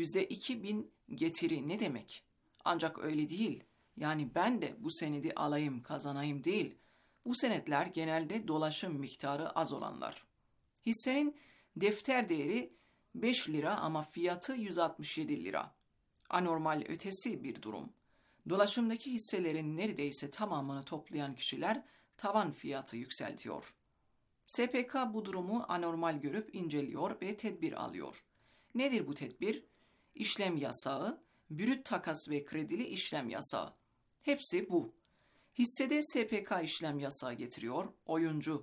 %2000 getiri ne demek? Ancak öyle değil. Yani ben de bu senedi alayım, kazanayım değil. Bu senetler genelde dolaşım miktarı az olanlar. Hissenin defter değeri 5 lira ama fiyatı 167 lira. Anormal ötesi bir durum. Dolaşımdaki hisselerin neredeyse tamamını toplayan kişiler tavan fiyatı yükseltiyor. SPK bu durumu anormal görüp inceliyor ve tedbir alıyor. Nedir bu tedbir? İşlem yasağı, brüt takas ve kredili işlem yasağı. Hepsi bu. Hissede SPK işlem yasağı getiriyor. Oyuncu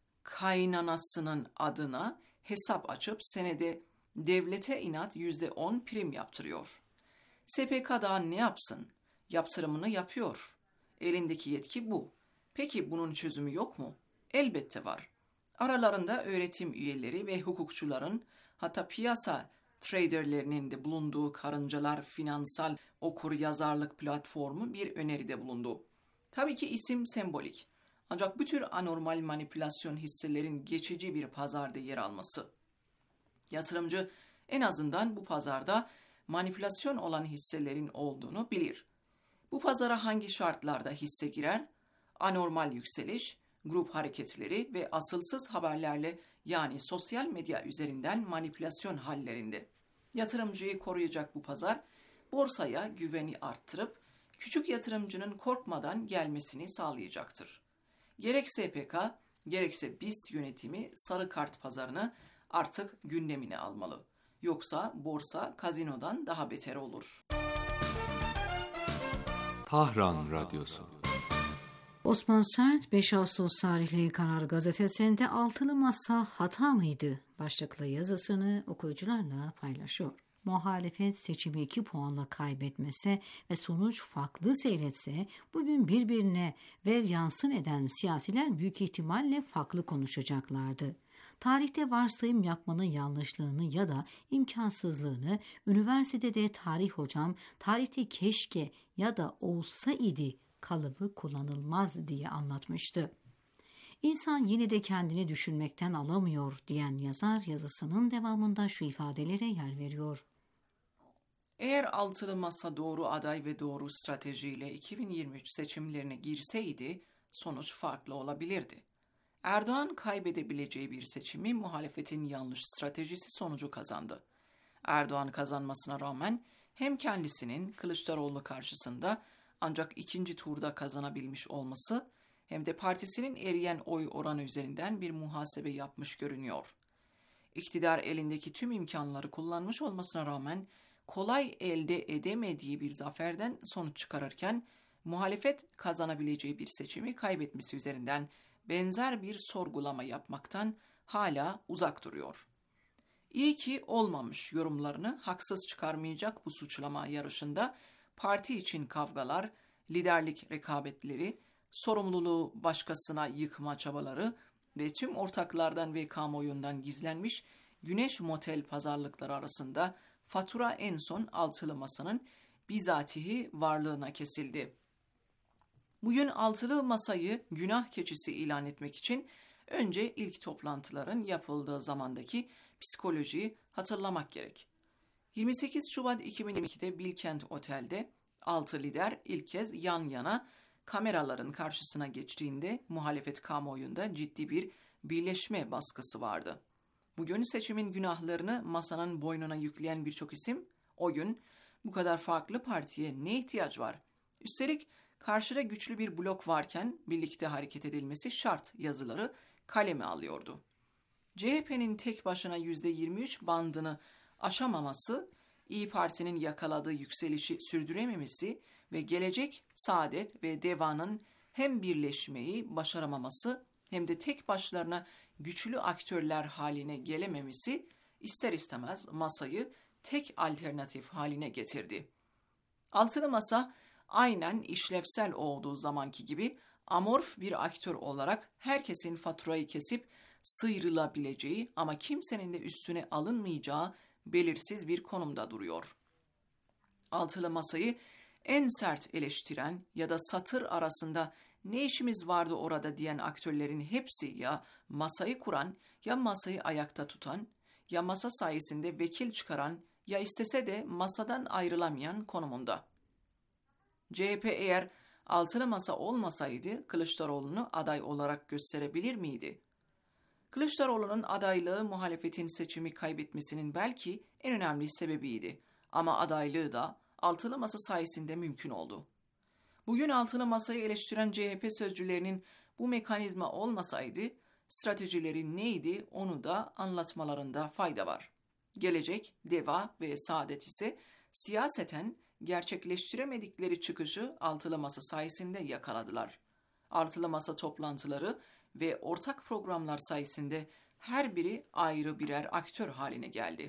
kaynanasının adına hesap açıp senede devlete inat %10 prim yaptırıyor. SPK daha ne yapsın? Yaptırımını yapıyor. Elindeki yetki bu. Peki bunun çözümü yok mu? Elbette var. Aralarında öğretim üyeleri ve hukukçuların, hatta piyasa traderlerinin de bulunduğu Karıncalar Finansal Okuryazarlık Platformu bir öneride bulundu. Tabii ki isim sembolik. Ancak bu tür anormal manipülasyon hisselerin geçici bir pazarda yer alması. Yatırımcı en azından bu pazarda manipülasyon olan hisselerin olduğunu bilir. Bu pazara hangi şartlarda hisse girer? Anormal yükseliş, grup hareketleri ve asılsız haberlerle, yani sosyal medya üzerinden manipülasyon hallerinde. Yatırımcıyı koruyacak bu pazar, borsaya güveni arttırıp küçük yatırımcının korkmadan gelmesini sağlayacaktır. Gerek SPK, gerekse BIST yönetimi sarı kart pazarını artık gündemine almalı. Yoksa borsa kazinodan daha beter olur. Tahran Radyosu. Osman Sert 5 Ağustos tarihli Karar Gazetesi'nde altılı masa hata mıydı başlıklı yazısını okuyucularla paylaşıyor. Muhalefet seçimi 2 puanla kaybetmese ve sonuç farklı seyretse bugün birbirine ver yansın eden siyasiler büyük ihtimalle farklı konuşacaklardı. Tarihte varsayım yapmanın yanlışlığını ya da imkansızlığını üniversitede tarih hocam tarihte keşke ya da olsa idi kalıbı kullanılmaz diye anlatmıştı. İnsan yine de kendini düşünmekten alamıyor diyen yazar yazısının devamında şu ifadelere yer veriyor. Eğer altılı masa doğru aday ve doğru stratejiyle 2023 seçimlerine girseydi sonuç farklı olabilirdi. Erdoğan kaybedebileceği bir seçimi muhalefetin yanlış stratejisi sonucu kazandı. Erdoğan kazanmasına rağmen hem kendisinin Kılıçdaroğlu karşısında ancak ikinci turda kazanabilmiş olması hem de partisinin eriyen oy oranı üzerinden bir muhasebe yapmış görünüyor. İktidar elindeki tüm imkanları kullanmış olmasına rağmen kolay elde edemediği bir zaferden sonuç çıkarırken muhalefet kazanabileceği bir seçimi kaybetmesi üzerinden benzer bir sorgulama yapmaktan hala uzak duruyor. İyi ki olmamış yorumlarını haksız çıkarmayacak bu suçlama yarışında parti için kavgalar, liderlik rekabetleri, sorumluluğu başkasına yıkma çabaları ve tüm ortaklardan ve kamuoyundan gizlenmiş güneş motel pazarlıkları arasında fatura en son altılı masanın bizatihi varlığına kesildi. Bugün altılı masayı günah keçisi ilan etmek için önce ilk toplantıların yapıldığı zamandaki psikolojiyi hatırlamak gerek. 28 Şubat 2022'de Bilkent Otel'de 6 lider ilk kez yan yana kameraların karşısına geçtiğinde muhalefet kamuoyunda ciddi bir birleşme baskısı vardı. Bugün seçimin günahlarını masanın boynuna yükleyen birçok isim, o gün bu kadar farklı partiye ne ihtiyaç var? Üstelik karşıda güçlü bir blok varken birlikte hareket edilmesi şart yazıları kaleme alıyordu. CHP'nin tek başına %23 bandını aşamaması, İYİ Parti'nin yakaladığı yükselişi sürdürememesi ve Gelecek, Saadet ve DEVA'nın hem birleşmeyi başaramaması hem de tek başlarına güçlü aktörler haline gelememesi ister istemez masayı tek alternatif haline getirdi. Altılı Masa aynen işlevsel olduğu zamanki gibi amorf bir aktör olarak herkesin faturayı kesip sıyrılabileceği ama kimsenin de üstüne alınmayacağı belirsiz bir konumda duruyor. Altılı Masa'yı en sert eleştiren ya da satır arasında ne işimiz vardı orada diyen aktörlerin hepsi ya masayı kuran, ya masayı ayakta tutan, ya masa sayesinde vekil çıkaran, ya istese de masadan ayrılamayan konumunda. CHP eğer altılı masa olmasaydı Kılıçdaroğlu'nu aday olarak gösterebilir miydi? Kılıçdaroğlu'nun adaylığı muhalefetin seçimi kaybetmesinin belki en önemli sebebiydi. Ama adaylığı da altılı masa sayesinde mümkün oldu. Bugün altılı masayı eleştiren CHP sözcülerinin bu mekanizma olmasaydı stratejileri neydi onu da anlatmalarında fayda var. Gelecek, DEVA ve Saadet ise siyaseten gerçekleştiremedikleri çıkışı altılı masa sayesinde yakaladılar. Altılı masa toplantıları ve ortak programlar sayesinde her biri ayrı birer aktör haline geldi.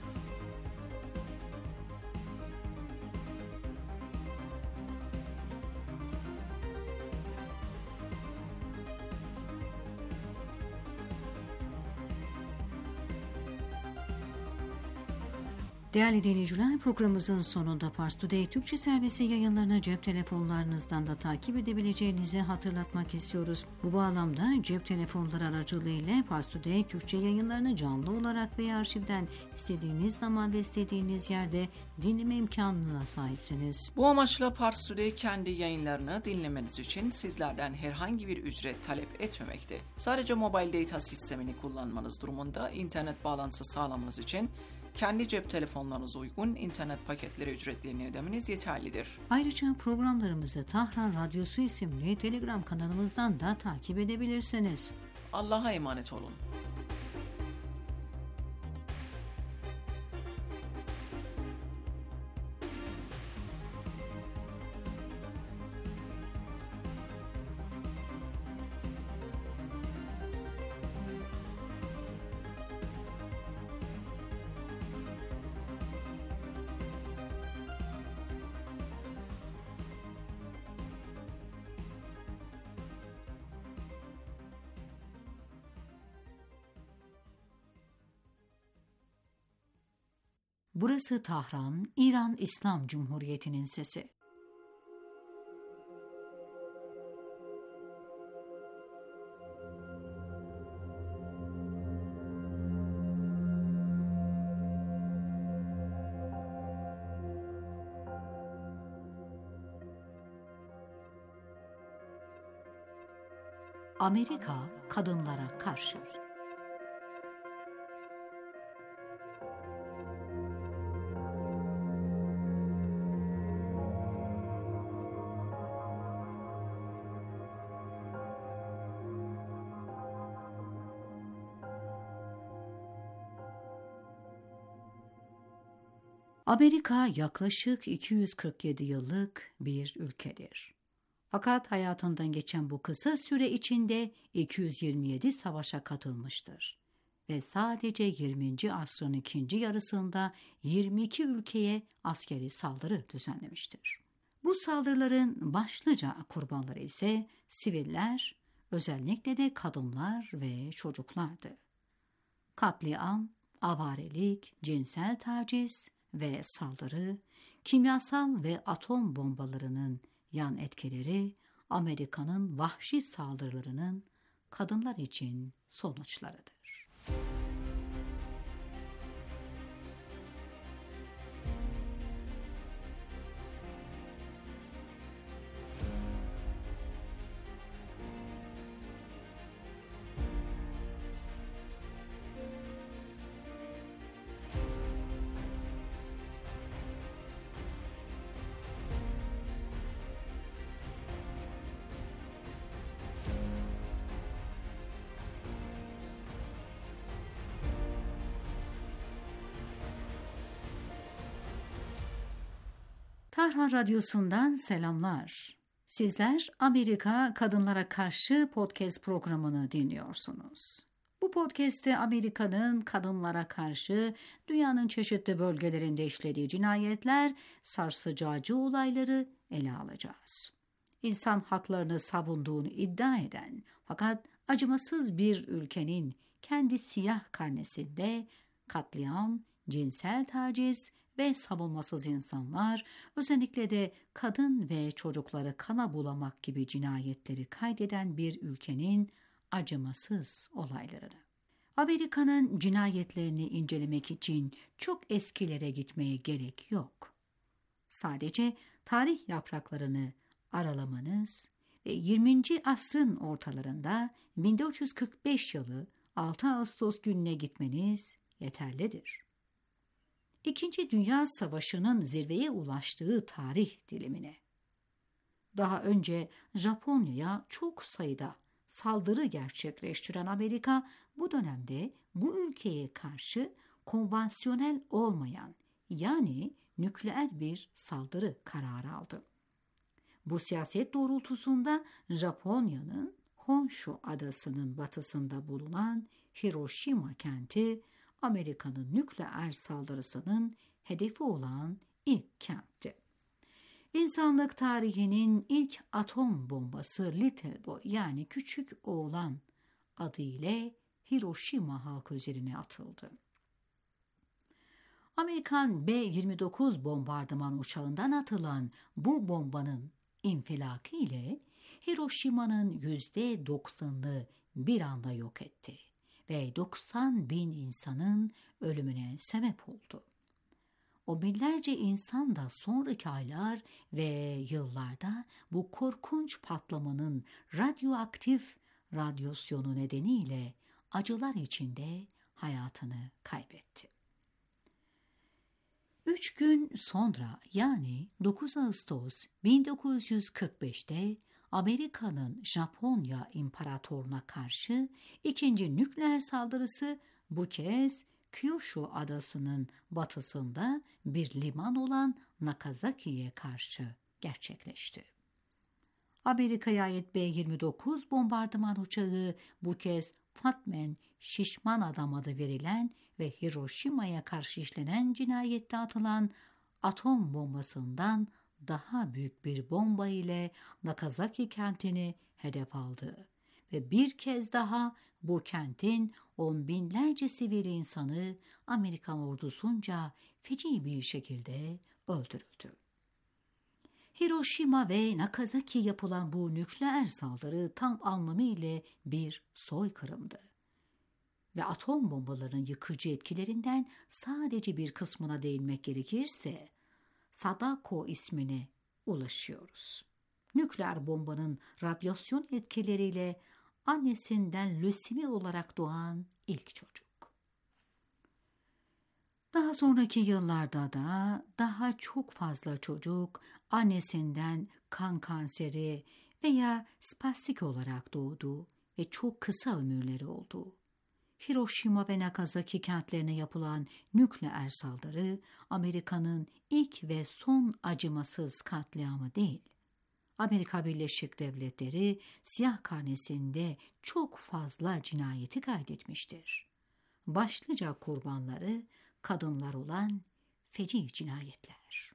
Değerli dinleyiciler, programımızın sonunda Pars Today Türkçe servisi yayınlarını cep telefonlarınızdan da takip edebileceğinizi hatırlatmak istiyoruz. Bu bağlamda cep telefonları aracılığıyla Pars Today Türkçe yayınlarını canlı olarak veya arşivden istediğiniz zaman ve istediğiniz yerde dinleme imkanına sahipsiniz. Bu amaçla Pars Today kendi yayınlarını dinlemeniz için sizlerden herhangi bir ücret talep etmemekte. Sadece mobile data sistemini kullanmanız durumunda internet bağlantısı sağlamanız için kendi cep telefonlarınıza uygun internet paketleri ücretlerini ödemeniz yeterlidir. Ayrıca programlarımızı Tahran Radyosu isimli Telegram kanalımızdan da takip edebilirsiniz. Allah'a emanet olun. Burası Tahran, İran İslam Cumhuriyeti'nin sesi. Amerika kadınlara karşı. Amerika yaklaşık 247 yıllık bir ülkedir. Fakat hayatından geçen bu kısa süre içinde 227 savaşa katılmıştır. Ve sadece 20. asrın ikinci yarısında 22 ülkeye askeri saldırı düzenlemiştir. Bu saldırıların başlıca kurbanları ise siviller, özellikle de kadınlar ve çocuklardı. Katliam, avarelik, cinsel taciz ve saldırı, kimyasal ve atom bombalarının yan etkileri, Amerika'nın vahşi saldırılarının kadınlar için sonuçlarıdır. Tahran Radyosu'ndan selamlar. Sizler Amerika Kadınlara Karşı podcast programını dinliyorsunuz. Bu podcast'te Amerika'nın kadınlara karşı dünyanın çeşitli bölgelerinde işlediği cinayetler, sarsıcı acı olayları ele alacağız. İnsan haklarını savunduğunu iddia eden fakat acımasız bir ülkenin kendi siyah karnesinde katliam, cinsel taciz ve savunmasız insanlar, özellikle de kadın ve çocukları kana bulamak gibi cinayetleri kaydeden bir ülkenin acımasız olaylarını. Amerika'nın cinayetlerini incelemek için çok eskilere gitmeye gerek yok. Sadece tarih yapraklarını aralamanız ve 20. asrın ortalarında 1445 yılı 6 Ağustos gününe gitmeniz yeterlidir. İkinci Dünya Savaşı'nın zirveye ulaştığı tarih dilimine. Daha önce Japonya'ya çok sayıda saldırı gerçekleştiren Amerika, bu dönemde bu ülkeye karşı konvansiyonel olmayan, yani nükleer bir saldırı kararı aldı. Bu siyaset doğrultusunda Japonya'nın Honshu adasının batısında bulunan Hiroşima kenti, Amerika'nın nükleer saldırısının hedefi olan ilk kentti. İnsanlık tarihinin ilk atom bombası Little Boy, yani Küçük Oğlan adı ile Hiroşima halkı üzerine atıldı. Amerikan B-29 bombardıman uçağından atılan bu bombanın infilakı ile Hiroşima'nın %90'ını bir anda yok etti ve 90.000 insanın ölümüne sebep oldu. O binlerce insan da sonraki aylar ve yıllarda bu korkunç patlamanın radyoaktif radyasyonu nedeniyle acılar içinde hayatını kaybetti. 3 gün sonra, yani 9 Ağustos 1945'te Amerika'nın Japonya İmparatorluğu'na karşı ikinci nükleer saldırısı bu kez Kyushu adasının batısında bir liman olan Nakasaki'ye karşı gerçekleşti. Amerika'ya ait B-29 bombardıman uçağı bu kez Fatman Şişman Adam adı verilen ve Hiroşima'ya karşı işlenen cinayette atılan atom bombasından daha büyük bir bomba ile Nakasaki kentini hedef aldı ve bir kez daha bu kentin on binlerce sivil insanı Amerikan ordusunca feci bir şekilde öldürüldü. Hiroşima ve Nakasaki yapılan bu nükleer saldırı tam anlamıyla bir soykırımdı. Ve atom bombalarının yıkıcı etkilerinden sadece bir kısmına değinmek gerekirse, Sadako ismine ulaşıyoruz. Nükleer bombanın radyasyon etkileriyle annesinden lösemi olarak doğan ilk çocuk. Daha sonraki yıllarda da daha çok fazla çocuk annesinden kan kanseri veya spastik olarak doğdu ve çok kısa ömürleri oldu. Hiroşima ve Nagasaki kentlerine yapılan nükleer saldırı, Amerika'nın ilk ve son acımasız katliamı değil. Amerika Birleşik Devletleri siyah karnesinde çok fazla cinayeti kaydetmiştir. Başlıca kurbanları kadınlar olan feci cinayetler.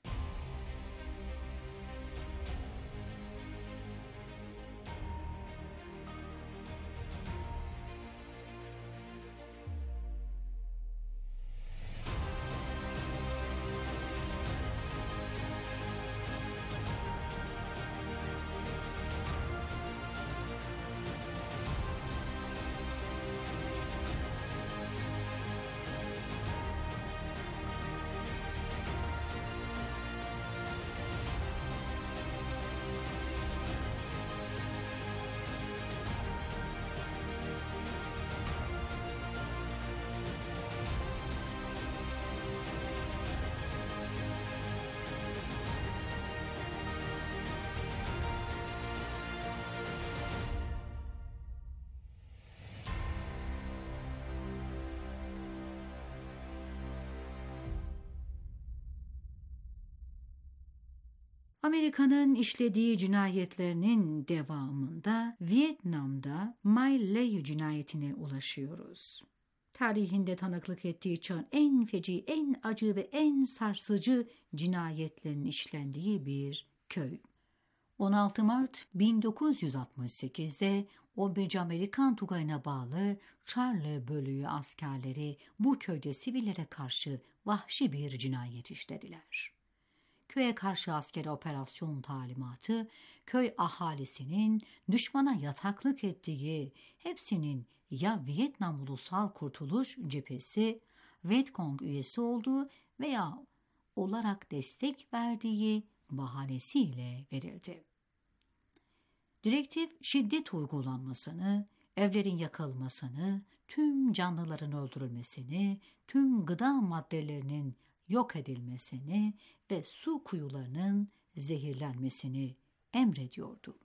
Amerika'nın işlediği cinayetlerinin devamında Vietnam'da My Lai cinayetine ulaşıyoruz. Tarihinde tanıklık ettiği çağın en feci, en acı ve en sarsıcı cinayetlerin işlendiği bir köy. 16 Mart 1968'de 11. Amerikan Tugayı'na bağlı Charlie bölüğü askerleri bu köyde sivillere karşı vahşi bir cinayet işlediler. Köye karşı askeri operasyon talimatı, köy ahalisinin düşmana yataklık ettiği, hepsinin ya Vietnam Ulusal Kurtuluş Cephesi, Vietcong üyesi olduğu veya olarak destek verdiği bahanesiyle verildi. Direktif şiddet uygulanmasını, evlerin yakılmasını, tüm canlıların öldürülmesini, tüm gıda maddelerinin yok edilmesini ve su kuyularının zehirlenmesini emrediyordu.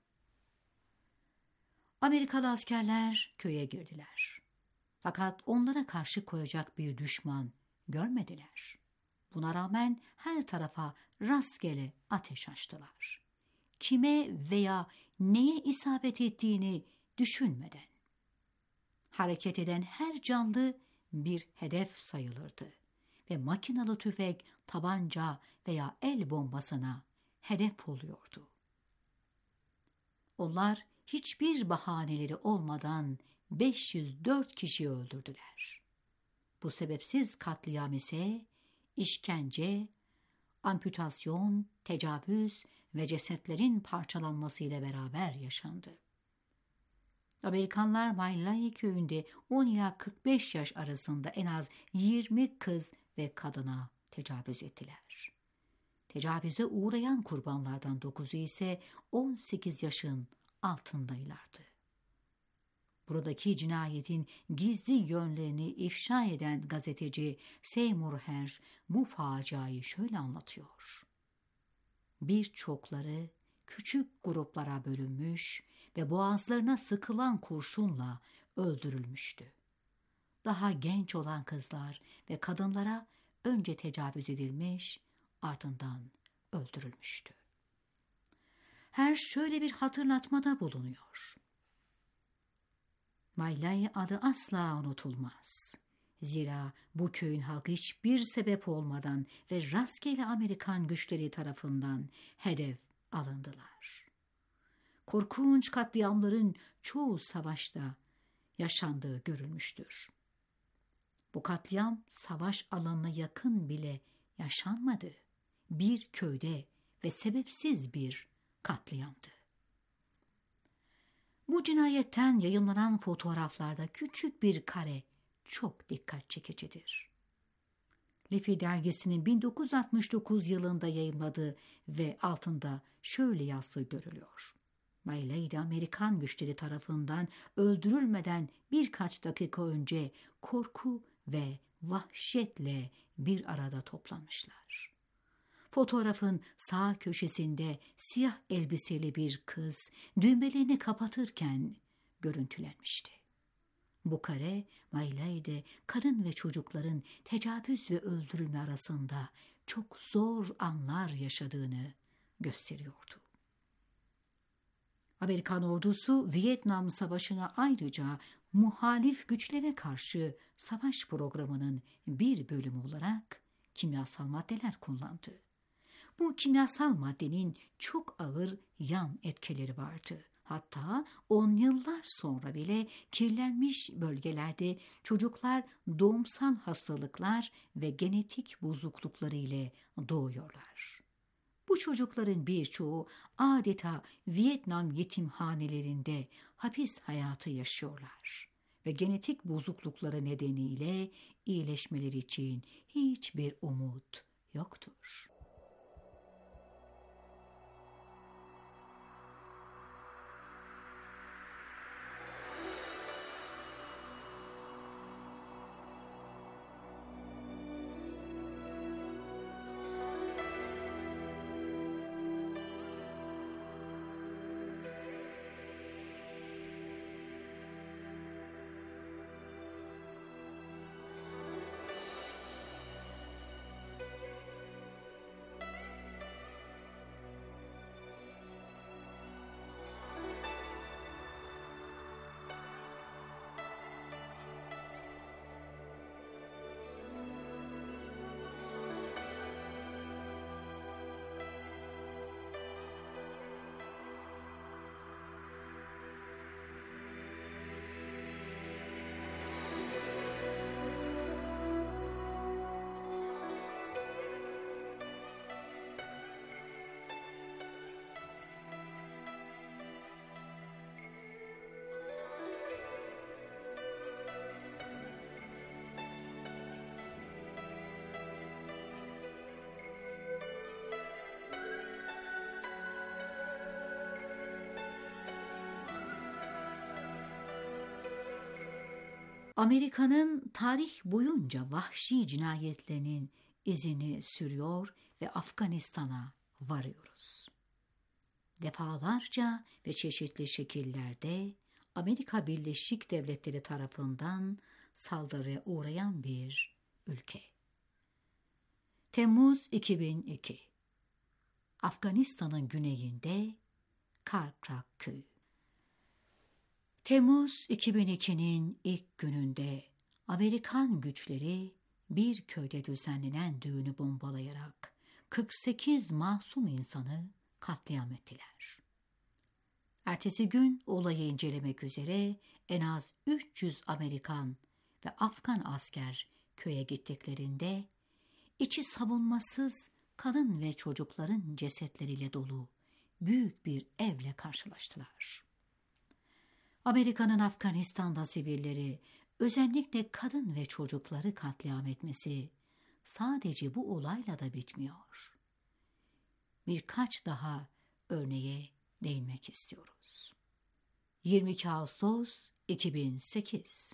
Amerikalı askerler köye girdiler. Fakat onlara karşı koyacak bir düşman görmediler. Buna rağmen her tarafa rastgele ateş açtılar. Kime veya neye isabet ettiğini düşünmeden. Hareket eden her canlı bir hedef sayılırdı ve makinalı tüfek, tabanca veya el bombasına hedef oluyordu. Onlar hiçbir bahaneleri olmadan 504 kişiyi öldürdüler. Bu sebepsiz katliam ise işkence, amputasyon, tecavüz ve cesetlerin parçalanmasıyla beraber yaşandı. Amerikanlar My Lai köyünde 10 ila 45 yaş arasında en az 20 kız ve kadına tecavüz ettiler. Tecavüze uğrayan kurbanlardan 9'u ise 18 yaşın altındaylardı. Buradaki cinayetin gizli yönlerini ifşa eden gazeteci Seymour Hersh bu faciayı şöyle anlatıyor. Birçokları küçük gruplara bölünmüş ve boğazlarına sıkılan kurşunla öldürülmüştü. Daha genç olan kızlar ve kadınlara önce tecavüz edilmiş, ardından öldürülmüştü. Hersh şöyle bir hatırlatmada bulunuyor. My Lai adı asla unutulmaz. Zira bu köyün halkı hiçbir sebep olmadan ve rastgele Amerikan güçleri tarafından hedef alındılar. Korkunç katliamların çoğu savaşta yaşandığı görülmüştür. Bu katliam savaş alanına yakın bile yaşanmadı. Bir köyde ve sebepsiz bir katliamdı. Bu cinayetten yayımlanan fotoğraflarda küçük bir kare çok dikkat çekicidir. Life dergisinin 1969 yılında yayımladığı ve altında şöyle yazdığı görülüyor. My Lai'de Amerikan güçleri tarafından öldürülmeden birkaç dakika önce korku ve vahşetle bir arada toplanmışlar. Fotoğrafın sağ köşesinde siyah elbiseli bir kız düğmelerini kapatırken görüntülenmişti. Bu kare, My Lai'de kadın ve çocukların tecavüz ve öldürülme arasında çok zor anlar yaşadığını gösteriyordu. Amerikan ordusu Vietnam Savaşı'na ayrıca muhalif güçlere karşı savaş programının bir bölümü olarak kimyasal maddeler kullandı. Bu kimyasal maddenin çok ağır yan etkileri vardı. Hatta 10 yıllar sonra bile kirlenmiş bölgelerde çocuklar doğumsal hastalıklar ve genetik bozuklukları ile doğuyorlar. Bu çocukların birçoğu adeta Vietnam yetimhanelerinde hapis hayatı yaşıyorlar ve genetik bozuklukları nedeniyle iyileşmeleri için hiçbir umut yoktur. Amerika'nın tarih boyunca vahşi cinayetlerinin izini sürüyor ve Afganistan'a varıyoruz. Defalarca ve çeşitli şekillerde Amerika Birleşik Devletleri tarafından saldırıya uğrayan bir ülke. Temmuz 2002. Afganistan'ın güneyinde Karkrak köyü. Temmuz 2002'nin ilk gününde Amerikan güçleri bir köyde düzenlenen düğünü bombalayarak 48 masum insanı katliam ettiler. Ertesi gün olayı incelemek üzere en az 300 Amerikan ve Afgan asker köye gittiklerinde içi savunmasız kadın ve çocukların cesetleriyle dolu büyük bir evle karşılaştılar. Amerika'nın Afganistan'da sivilleri, özellikle kadın ve çocukları katliam etmesi sadece bu olayla da bitmiyor. Birkaç daha örneğe değinmek istiyoruz. 22 Ağustos 2008.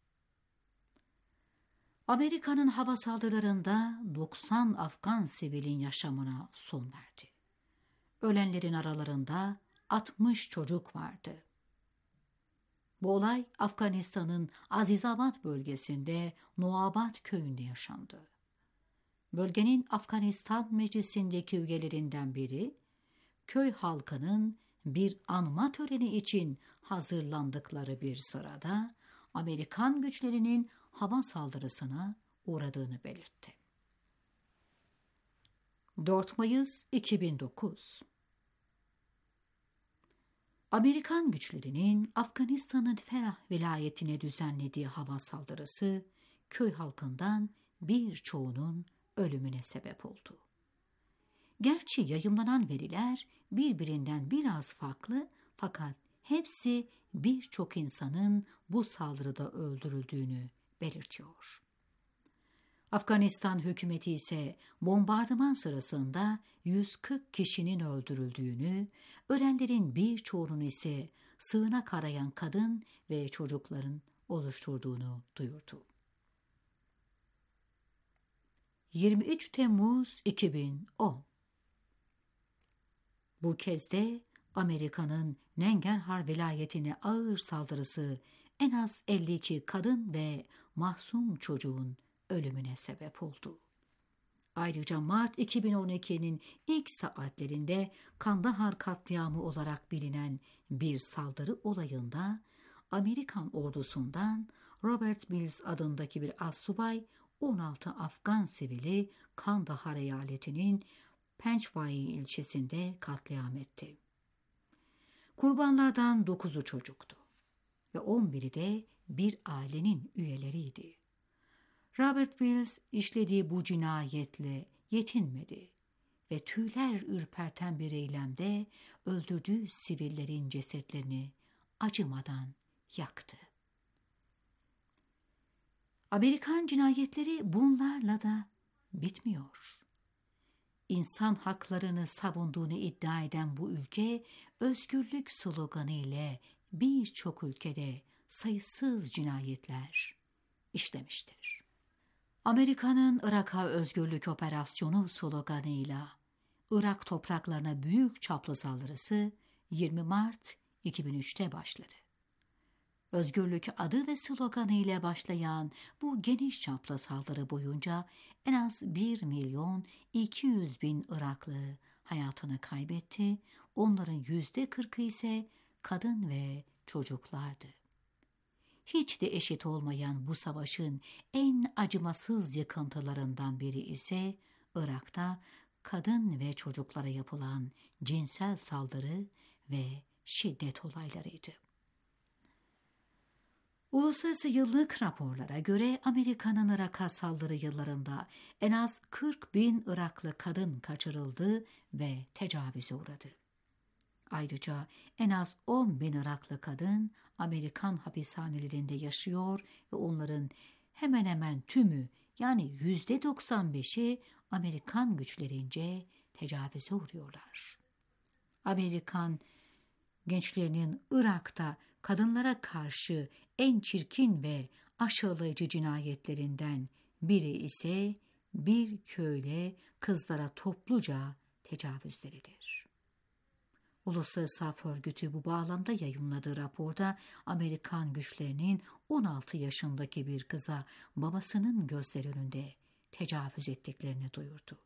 Amerika'nın hava saldırılarında 90 Afgan sivilin yaşamına son verdi. Ölenlerin aralarında 60 çocuk vardı. Bu olay Afganistan'ın Azizabad bölgesinde Noabad köyünde yaşandı. Bölgenin Afganistan Meclisi'ndeki üyelerinden biri, köy halkının bir anma töreni için hazırlandıkları bir sırada Amerikan güçlerinin hava saldırısına uğradığını belirtti. 4 Mayıs 2009. Amerikan güçlerinin Afganistan'ın Ferah vilayetine düzenlediği hava saldırısı köy halkından birçoğunun ölümüne sebep oldu. Gerçi yayımlanan veriler birbirinden biraz farklı fakat hepsi birçok insanın bu saldırıda öldürüldüğünü belirtiyor. Afganistan hükümeti ise bombardıman sırasında 140 kişinin öldürüldüğünü, ölenlerin birçoğunun ise sığınak arayan kadın ve çocukların oluşturduğunu duyurdu. 23 Temmuz 2010. Bu kez de Amerika'nın Nangarhar vilayetine ağır saldırısı en az 52 kadın ve mahzun çocuğun ölümüne sebep oldu. Ayrıca Mart 2012'nin ilk saatlerinde Kandahar katliamı olarak bilinen bir saldırı olayında Amerikan ordusundan Robert Mills adındaki bir astsubay 16 Afgan sivili Kandahar eyaletinin Panchwai ilçesinde katliam etti. Kurbanlardan 9'u çocuktu ve 11'i de bir ailenin üyeleriydi. Robert Mills işlediği bu cinayetle yetinmedi ve tüyler ürperten bir eylemde öldürdüğü sivillerin cesetlerini acımadan yaktı. Amerikan cinayetleri bunlarla da bitmiyor. İnsan haklarını savunduğunu iddia eden bu ülke, özgürlük sloganı ile birçok ülkede sayısız cinayetler işlemiştir. Amerika'nın Irak'a özgürlük operasyonu sloganıyla Irak topraklarına büyük çaplı saldırısı 20 Mart 2003'te başladı. Özgürlük adı ve sloganı ile başlayan bu geniş çaplı saldırı boyunca en az 1.200.000 Iraklı hayatını kaybetti, onların %40'ı ise kadın ve çocuklardı. Hiç de eşit olmayan bu savaşın en acımasız yıkıntılarından biri ise Irak'ta kadın ve çocuklara yapılan cinsel saldırı ve şiddet olaylarıydı. Uluslararası yıllık raporlara göre Amerika'nın Irak'a saldırı yıllarında en az 40.000 Iraklı kadın kaçırıldı ve tecavüze uğradı. Ayrıca en az 10.000 Iraklı kadın Amerikan hapishanelerinde yaşıyor ve onların hemen hemen tümü yani %95'i Amerikan güçlerince tecavüze uğruyorlar. Amerikan gençlerinin Irak'ta kadınlara karşı en çirkin ve aşağılayıcı cinayetlerinden biri ise bir köyle kızlara topluca tecavüzleridir. Uluslararası Af Örgütü bu bağlamda yayımladığı raporda Amerikan güçlerinin 16 yaşındaki bir kıza babasının gözleri önünde tecavüz ettiklerini duyurdu.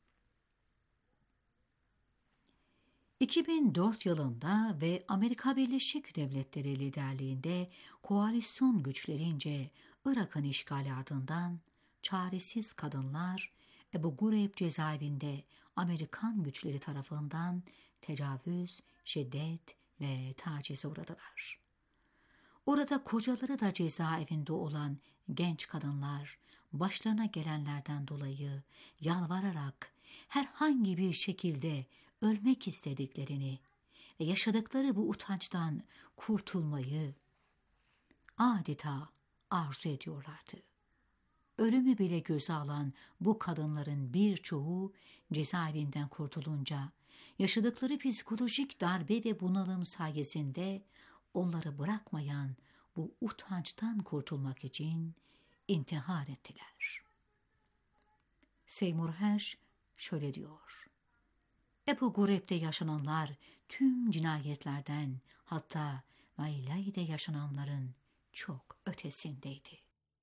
2004 yılında ve Amerika Birleşik Devletleri liderliğinde koalisyon güçlerince Irak'ın işgali ardından çaresiz kadınlar Ebu Gureyb cezaevinde Amerikan güçleri tarafından tecavüz, şiddet ve tacize uğradılar. Orada kocaları da cezaevinde olan genç kadınlar başlarına gelenlerden dolayı yalvararak herhangi bir şekilde ölmek istediklerini ve yaşadıkları bu utançtan kurtulmayı adeta arzu ediyorlardı. Ölümü bile göze alan bu kadınların birçoğu cezaevinden kurtulunca yaşadıkları psikolojik darbe ve bunalım sayesinde onları bırakmayan bu utançtan kurtulmak için intihar ettiler. Seymour Hersh şöyle diyor: Ebu Gureyb'de yaşananlar tüm cinayetlerden, hatta Mailai'de yaşananların çok ötesindeydi.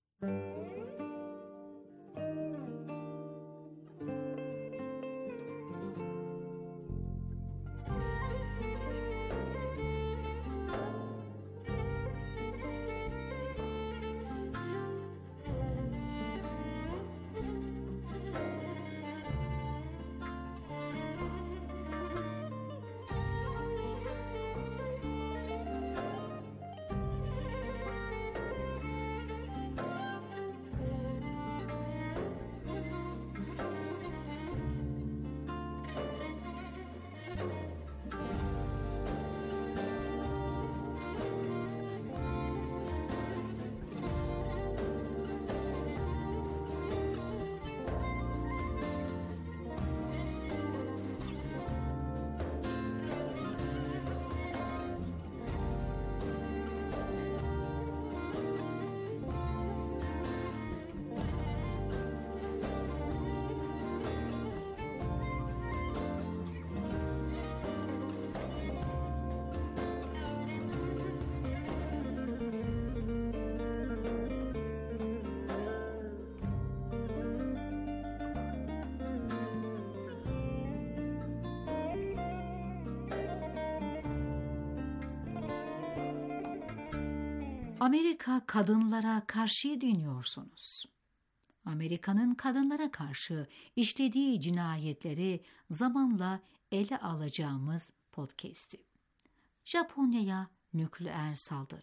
Amerika kadınlara karşı dinliyorsunuz. Amerika'nın kadınlara karşı işlediği cinayetleri zamanla ele alacağımız podcast'i. Japonya'ya nükleer saldırı,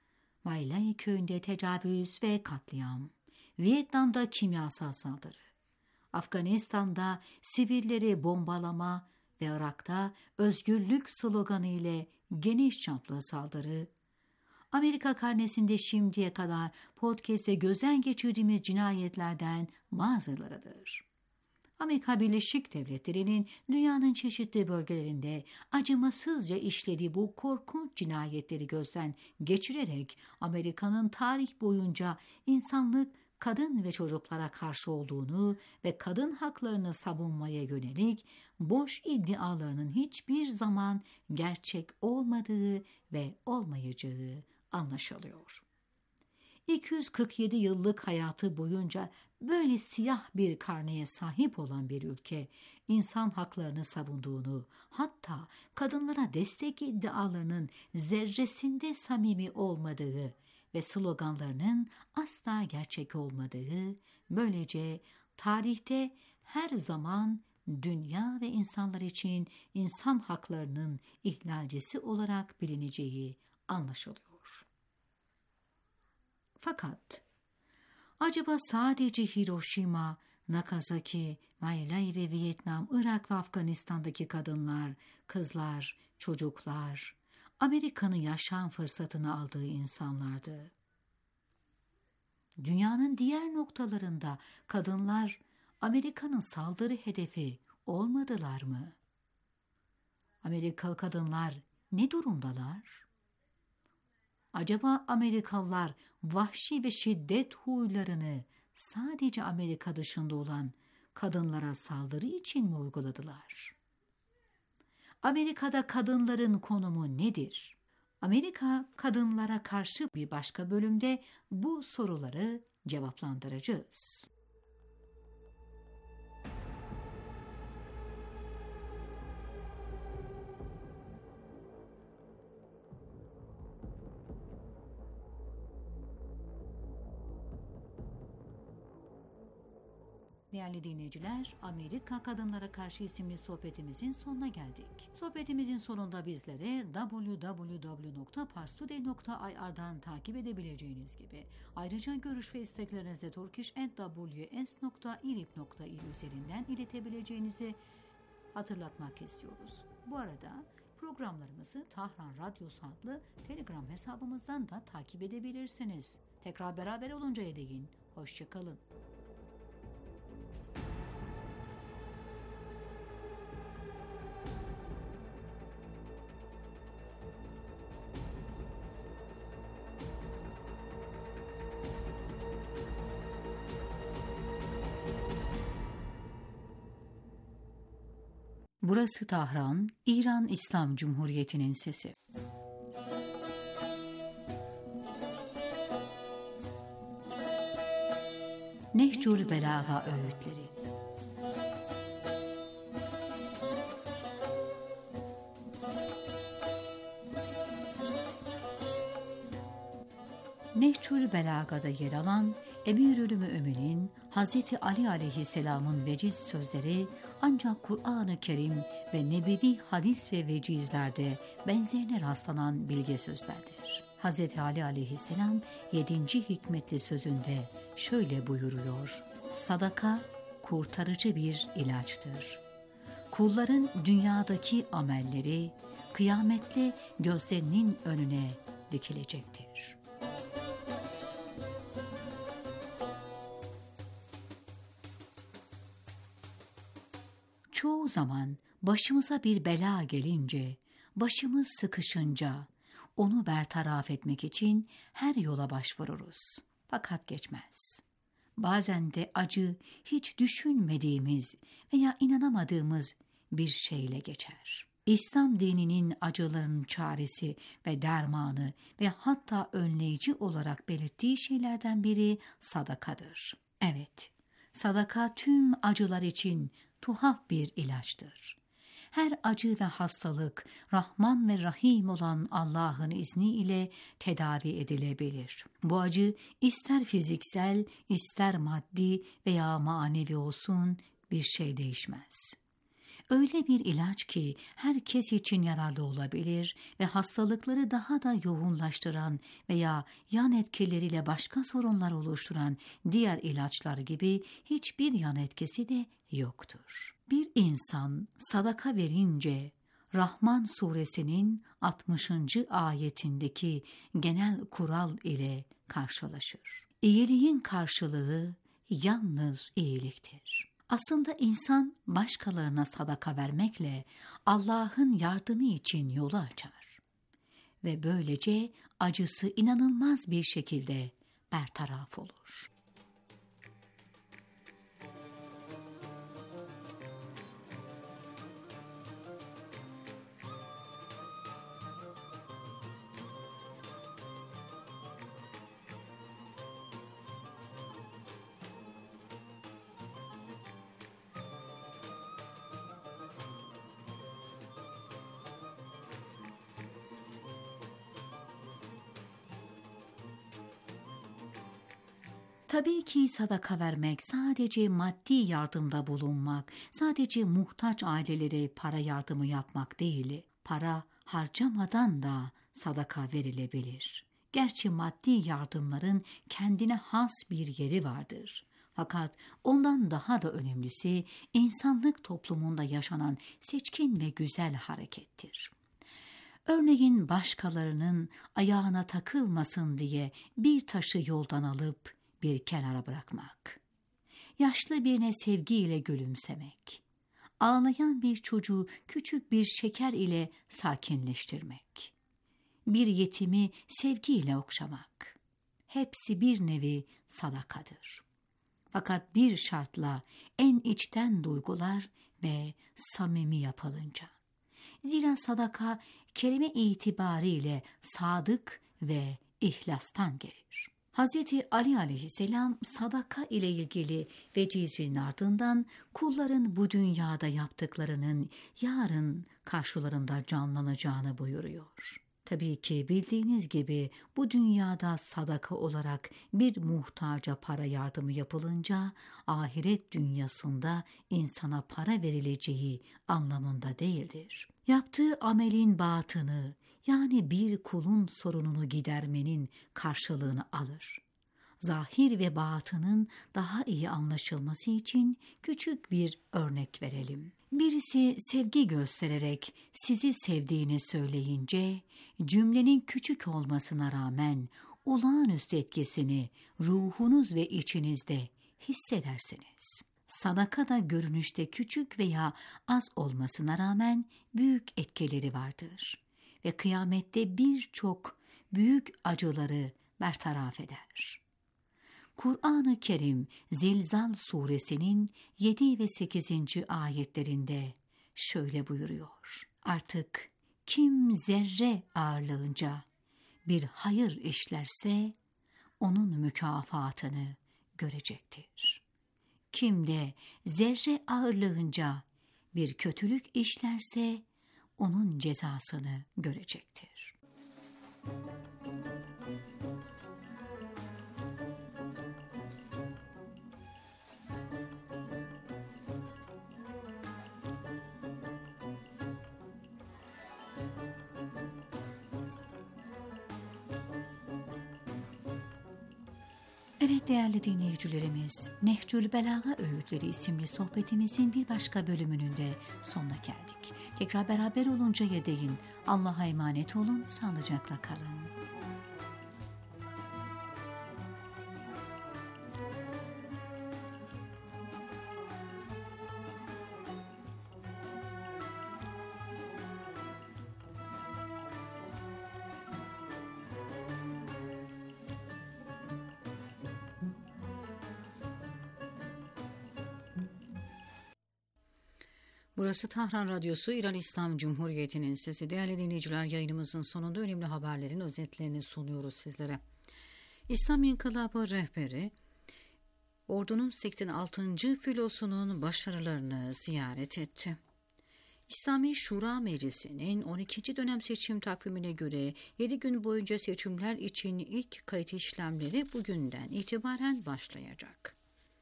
Mailai köyünde tecavüz ve katliam, Vietnam'da kimyasal saldırı, Afganistan'da sivilleri bombalama ve Irak'ta özgürlük sloganı ile geniş çaplı saldırı, Amerika karnesinde şimdiye kadar podcast'te gözden geçirdiğimiz cinayetlerden bazılarıdır. Amerika Birleşik Devletleri'nin dünyanın çeşitli bölgelerinde acımasızca işlediği bu korkunç cinayetleri gözden geçirerek Amerika'nın tarih boyunca insanlık, kadın ve çocuklara karşı olduğunu ve kadın haklarını savunmaya yönelik boş iddialarının hiçbir zaman gerçek olmadığı ve olmayacağı anlaşılıyor. 247 yıllık hayatı boyunca böyle siyah bir karneye sahip olan bir ülke, insan haklarını savunduğunu, hatta kadınlara destek iddialarının zerresinde samimi olmadığı ve sloganlarının asla gerçek olmadığı, böylece tarihte her zaman dünya ve insanlar için insan haklarının ihlalcisi olarak bilineceği anlaşılıyor. Fakat acaba sadece Hiroşima, Nagasaki, Mailai ve Vietnam, Irak ve Afganistan'daki kadınlar, kızlar, çocuklar, Amerika'nın yaşam fırsatını aldığı insanlardı. Dünyanın diğer noktalarında kadınlar Amerika'nın saldırı hedefi olmadılar mı? Amerikalı kadınlar ne durumdalar? Acaba Amerikalılar vahşi ve şiddet huylarını sadece Amerika dışında olan kadınlara saldırı için mi uyguladılar? Amerika'da kadınların konumu nedir? Amerika kadınlara karşı bir başka bölümde bu soruları cevaplandıracağız. Değerli dinleyiciler, Amerika Kadınlara Karşı isimli sohbetimizin sonuna geldik. Sohbetimizin sonunda bizlere www.parstoday.ir'dan takip edebileceğiniz gibi ayrıca görüş ve isteklerinizi turkish@ws.irib.il üzerinden iletebileceğinizi hatırlatmak istiyoruz. Bu arada programlarımızı Tahran Radyosu adlı Telegram hesabımızdan da takip edebilirsiniz. Tekrar beraber oluncaya değin. Hoşçakalın. Burası Tahran, İran İslam Cumhuriyeti'nin sesi. Nehcül Belaga öğütleri. Nehcül Belaga'da yer alan Emirül Müminin Hazreti Ali aleyhisselamın veciz sözleri ancak Kur'an-ı Kerim ve nebevi hadis ve vecizlerde benzerine rastlanan bilge sözlerdir. Hazreti Ali aleyhisselam 7. hikmetli sözünde şöyle buyuruyor: sadaka kurtarıcı bir ilaçtır. Kulların dünyadaki amelleri kıyamette gözlerinin önüne dikilecektir. Çoğu zaman başımıza bir bela gelince, başımız sıkışınca onu bertaraf etmek için her yola başvururuz. Fakat geçmez. Bazen de acı hiç düşünmediğimiz veya inanamadığımız bir şeyle geçer. İslam dininin acıların çaresi ve dermanı ve hatta önleyici olarak belirttiği şeylerden biri sadakadır. Evet, sadaka tüm acılar için tuhaf bir ilaçtır. Her acı ve hastalık Rahman ve Rahim olan Allah'ın izniyle tedavi edilebilir. Bu acı ister fiziksel, ister maddi veya manevi olsun bir şey değişmez. Öyle bir ilaç ki herkes için yararlı olabilir ve hastalıkları daha da yoğunlaştıran veya yan etkileriyle başka sorunlar oluşturan diğer ilaçlar gibi hiçbir yan etkisi de yoktur. Bir insan sadaka verince Rahman suresinin 60. ayetindeki genel kural ile karşılaşır. İyiliğin karşılığı yalnız iyiliktir. Aslında insan başkalarına sadaka vermekle Allah'ın yardımı için yolu açar. Ve böylece acısı inanılmaz bir şekilde bertaraf olur. Tabii ki sadaka vermek, sadece maddi yardımda bulunmak, sadece muhtaç ailelere para yardımı yapmak değil. Para harcamadan da sadaka verilebilir. Gerçi maddi yardımların kendine has bir yeri vardır. Fakat ondan daha da önemlisi insanlık toplumunda yaşanan seçkin ve güzel harekettir. Örneğin başkalarının ayağına takılmasın diye bir taşı yoldan alıp bir kenara bırakmak, yaşlı birine sevgiyle gülümsemek, ağlayan bir çocuğu küçük bir şeker ile sakinleştirmek, bir yetimi sevgiyle okşamak. Hepsi bir nevi sadakadır. Fakat bir şartla, en içten duygular ve samimi yapılınca. Zira sadaka kelime itibariyle sadık ve ihlastan gelir. Hz. Ali aleyhisselam sadaka ile ilgili vecizinin ardından kulların bu dünyada yaptıklarının yarın karşılarında canlanacağını buyuruyor. Tabii ki bildiğiniz gibi bu dünyada sadaka olarak bir muhtaca para yardımı yapılınca ahiret dünyasında insana para verileceği anlamında değildir. Yaptığı amelin batını, yani bir kulun sorununu gidermenin karşılığını alır. Zahir ve batının daha iyi anlaşılması için küçük bir örnek verelim. Birisi sevgi göstererek sizi sevdiğini söyleyince, cümlenin küçük olmasına rağmen olağanüstü etkisini ruhunuz ve içinizde hissedersiniz. Sadaka da görünüşte küçük veya az olmasına rağmen büyük etkileri vardır ve kıyamette birçok büyük acıları bertaraf eder. Kur'an-ı Kerim Zilzal suresinin 7 ve 8. ayetlerinde şöyle buyuruyor. Artık kim zerre ağırlığınca bir hayır işlerse onun mükafatını görecektir. Kim de zerre ağırlığınca bir kötülük işlerse onun cezasını görecektir. Evet değerli dinleyicilerimiz, Nehcül Belaga Öğütleri isimli sohbetimizin bir başka bölümünün de sonuna geldik. Tekrar beraber oluncaya değin Allah'a emanet olun, sağlıcakla kalın. Burası Tahran Radyosu, İran İslam Cumhuriyeti'nin sesi. Değerli dinleyiciler, yayınımızın sonunda önemli haberlerin özetlerini sunuyoruz sizlere. İslam İnkılabı rehberi, ordunun 86. filosunun başarılarını ziyaret etti. İslami Şura Meclisi'nin 12. dönem seçim takvimine göre 7 gün boyunca seçimler için ilk kayıt işlemleri bugünden itibaren başlayacak.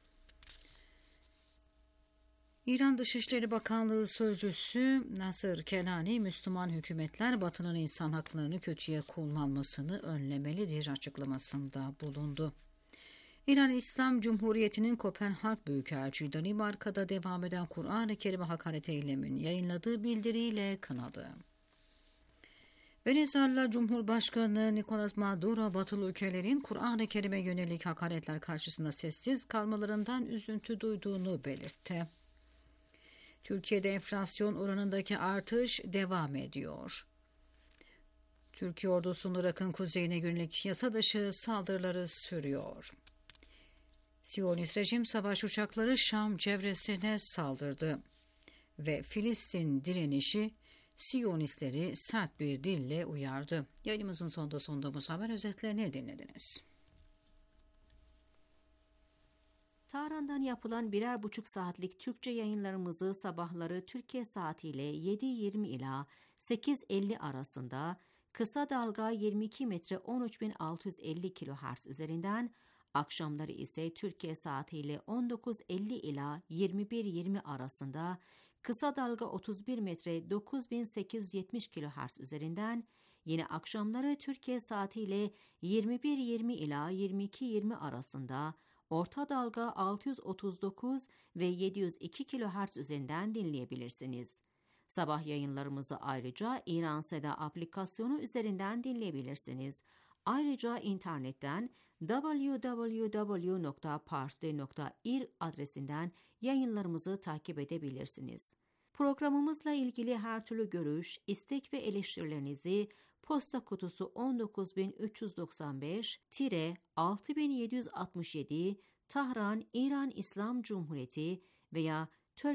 İran Dışişleri Bakanlığı Sözcüsü Nasır Kelani, Müslüman hükümetler Batı'nın insan haklarını kötüye kullanmasını önlemelidir açıklamasında bulundu. İran İslam Cumhuriyeti'nin Kopenhag Büyükelçi Danimarka'da devam eden Kur'an-ı Kerim'e hakaret eylemini yayınladığı bildiriyle kınadı. Venezuela Cumhurbaşkanı Nicolas Maduro, Batılı ülkelerin Kur'an-ı Kerim'e yönelik hakaretler karşısında sessiz kalmalarından üzüntü duyduğunu belirtti. Türkiye'de enflasyon oranındaki artış devam ediyor. Türkiye ordusunun Irak'ın kuzeyine yönelik yasa dışı saldırıları sürüyor. Siyonist rejim savaş uçakları Şam çevresine saldırdı ve Filistin direnişi Siyonistleri sert bir dille uyardı. Yayınımızın sonunda sunduğumuz haber özetlerini dinlediniz. Tahran'dan yapılan 1,5 saatlik Türkçe yayınlarımızı sabahları Türkiye saatiyle 7:20 ila 8:50 arasında kısa dalga 22 metre 13.650 kHz üzerinden, akşamları ise Türkiye saatiyle 19:50 ila 21:20 arasında kısa dalga 31 metre 9870 kHz üzerinden, yine akşamları Türkiye saatiyle 21:20 ila 22:20 arasında orta dalga 639 ve 702 kHz üzerinden dinleyebilirsiniz. Sabah yayınlarımızı ayrıca İran Seda aplikasyonu üzerinden dinleyebilirsiniz. Ayrıca internetten www.parsde.ir adresinden yayınlarımızı takip edebilirsiniz. Programımızla ilgili her türlü görüş, istek ve eleştirilerinizi posta kutusu 19095-6767 Tahran, İran İslam Cumhuriyeti veya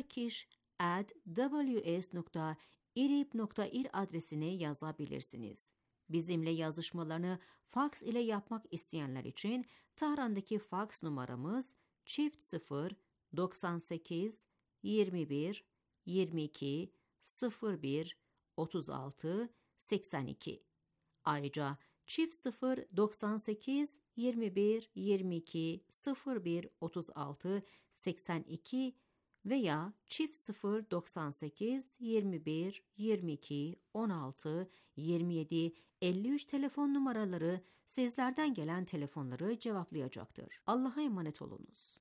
turkish@ws.irib.ir adresine yazabilirsiniz. Bizimle yazışmalarını faks ile yapmak isteyenler için Tahran'daki faks numaramız çift 98 21 22 01 36 82. Ayrıca çift 98 21 22 01 36 82 veya çift 98 21 22 16 27 53 telefon numaraları sizlerden gelen telefonları cevaplayacaktır. Allah'a emanet olunuz.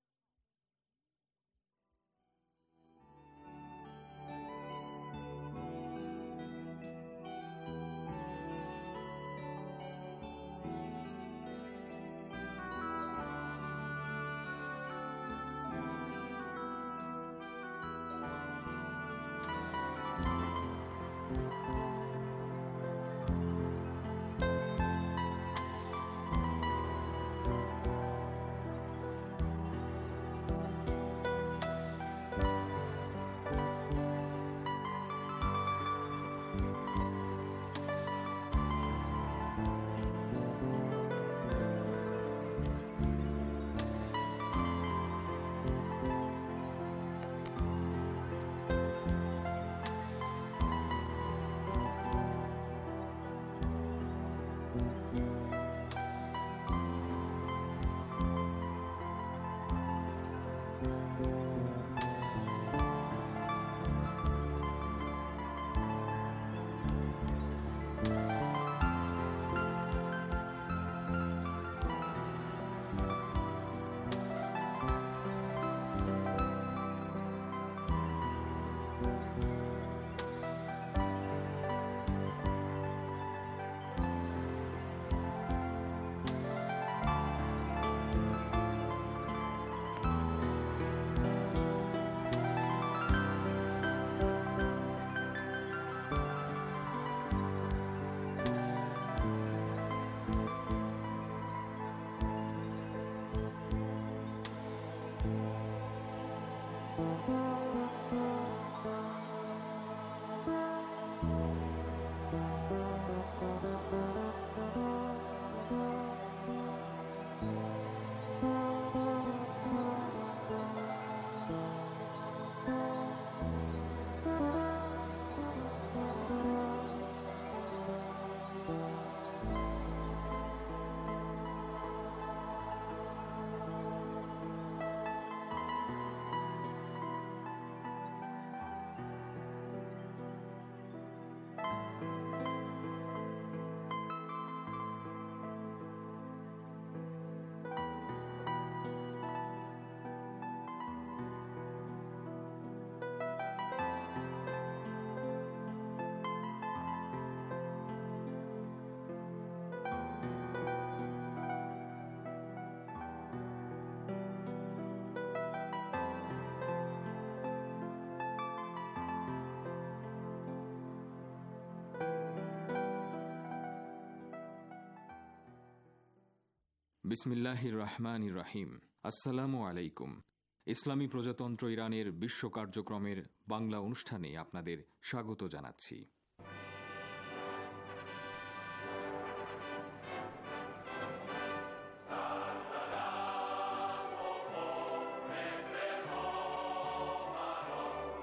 বিসমিল্লাহিররহমানিররহিম। আসসালামু আলাইকুম। ইসলামী প্রজাতন্ত্র ইরানের বিশ্ব কার্যক্রমের বাংলা অনুষ্ঠানে আপনাদের স্বাগত জানাচ্ছি।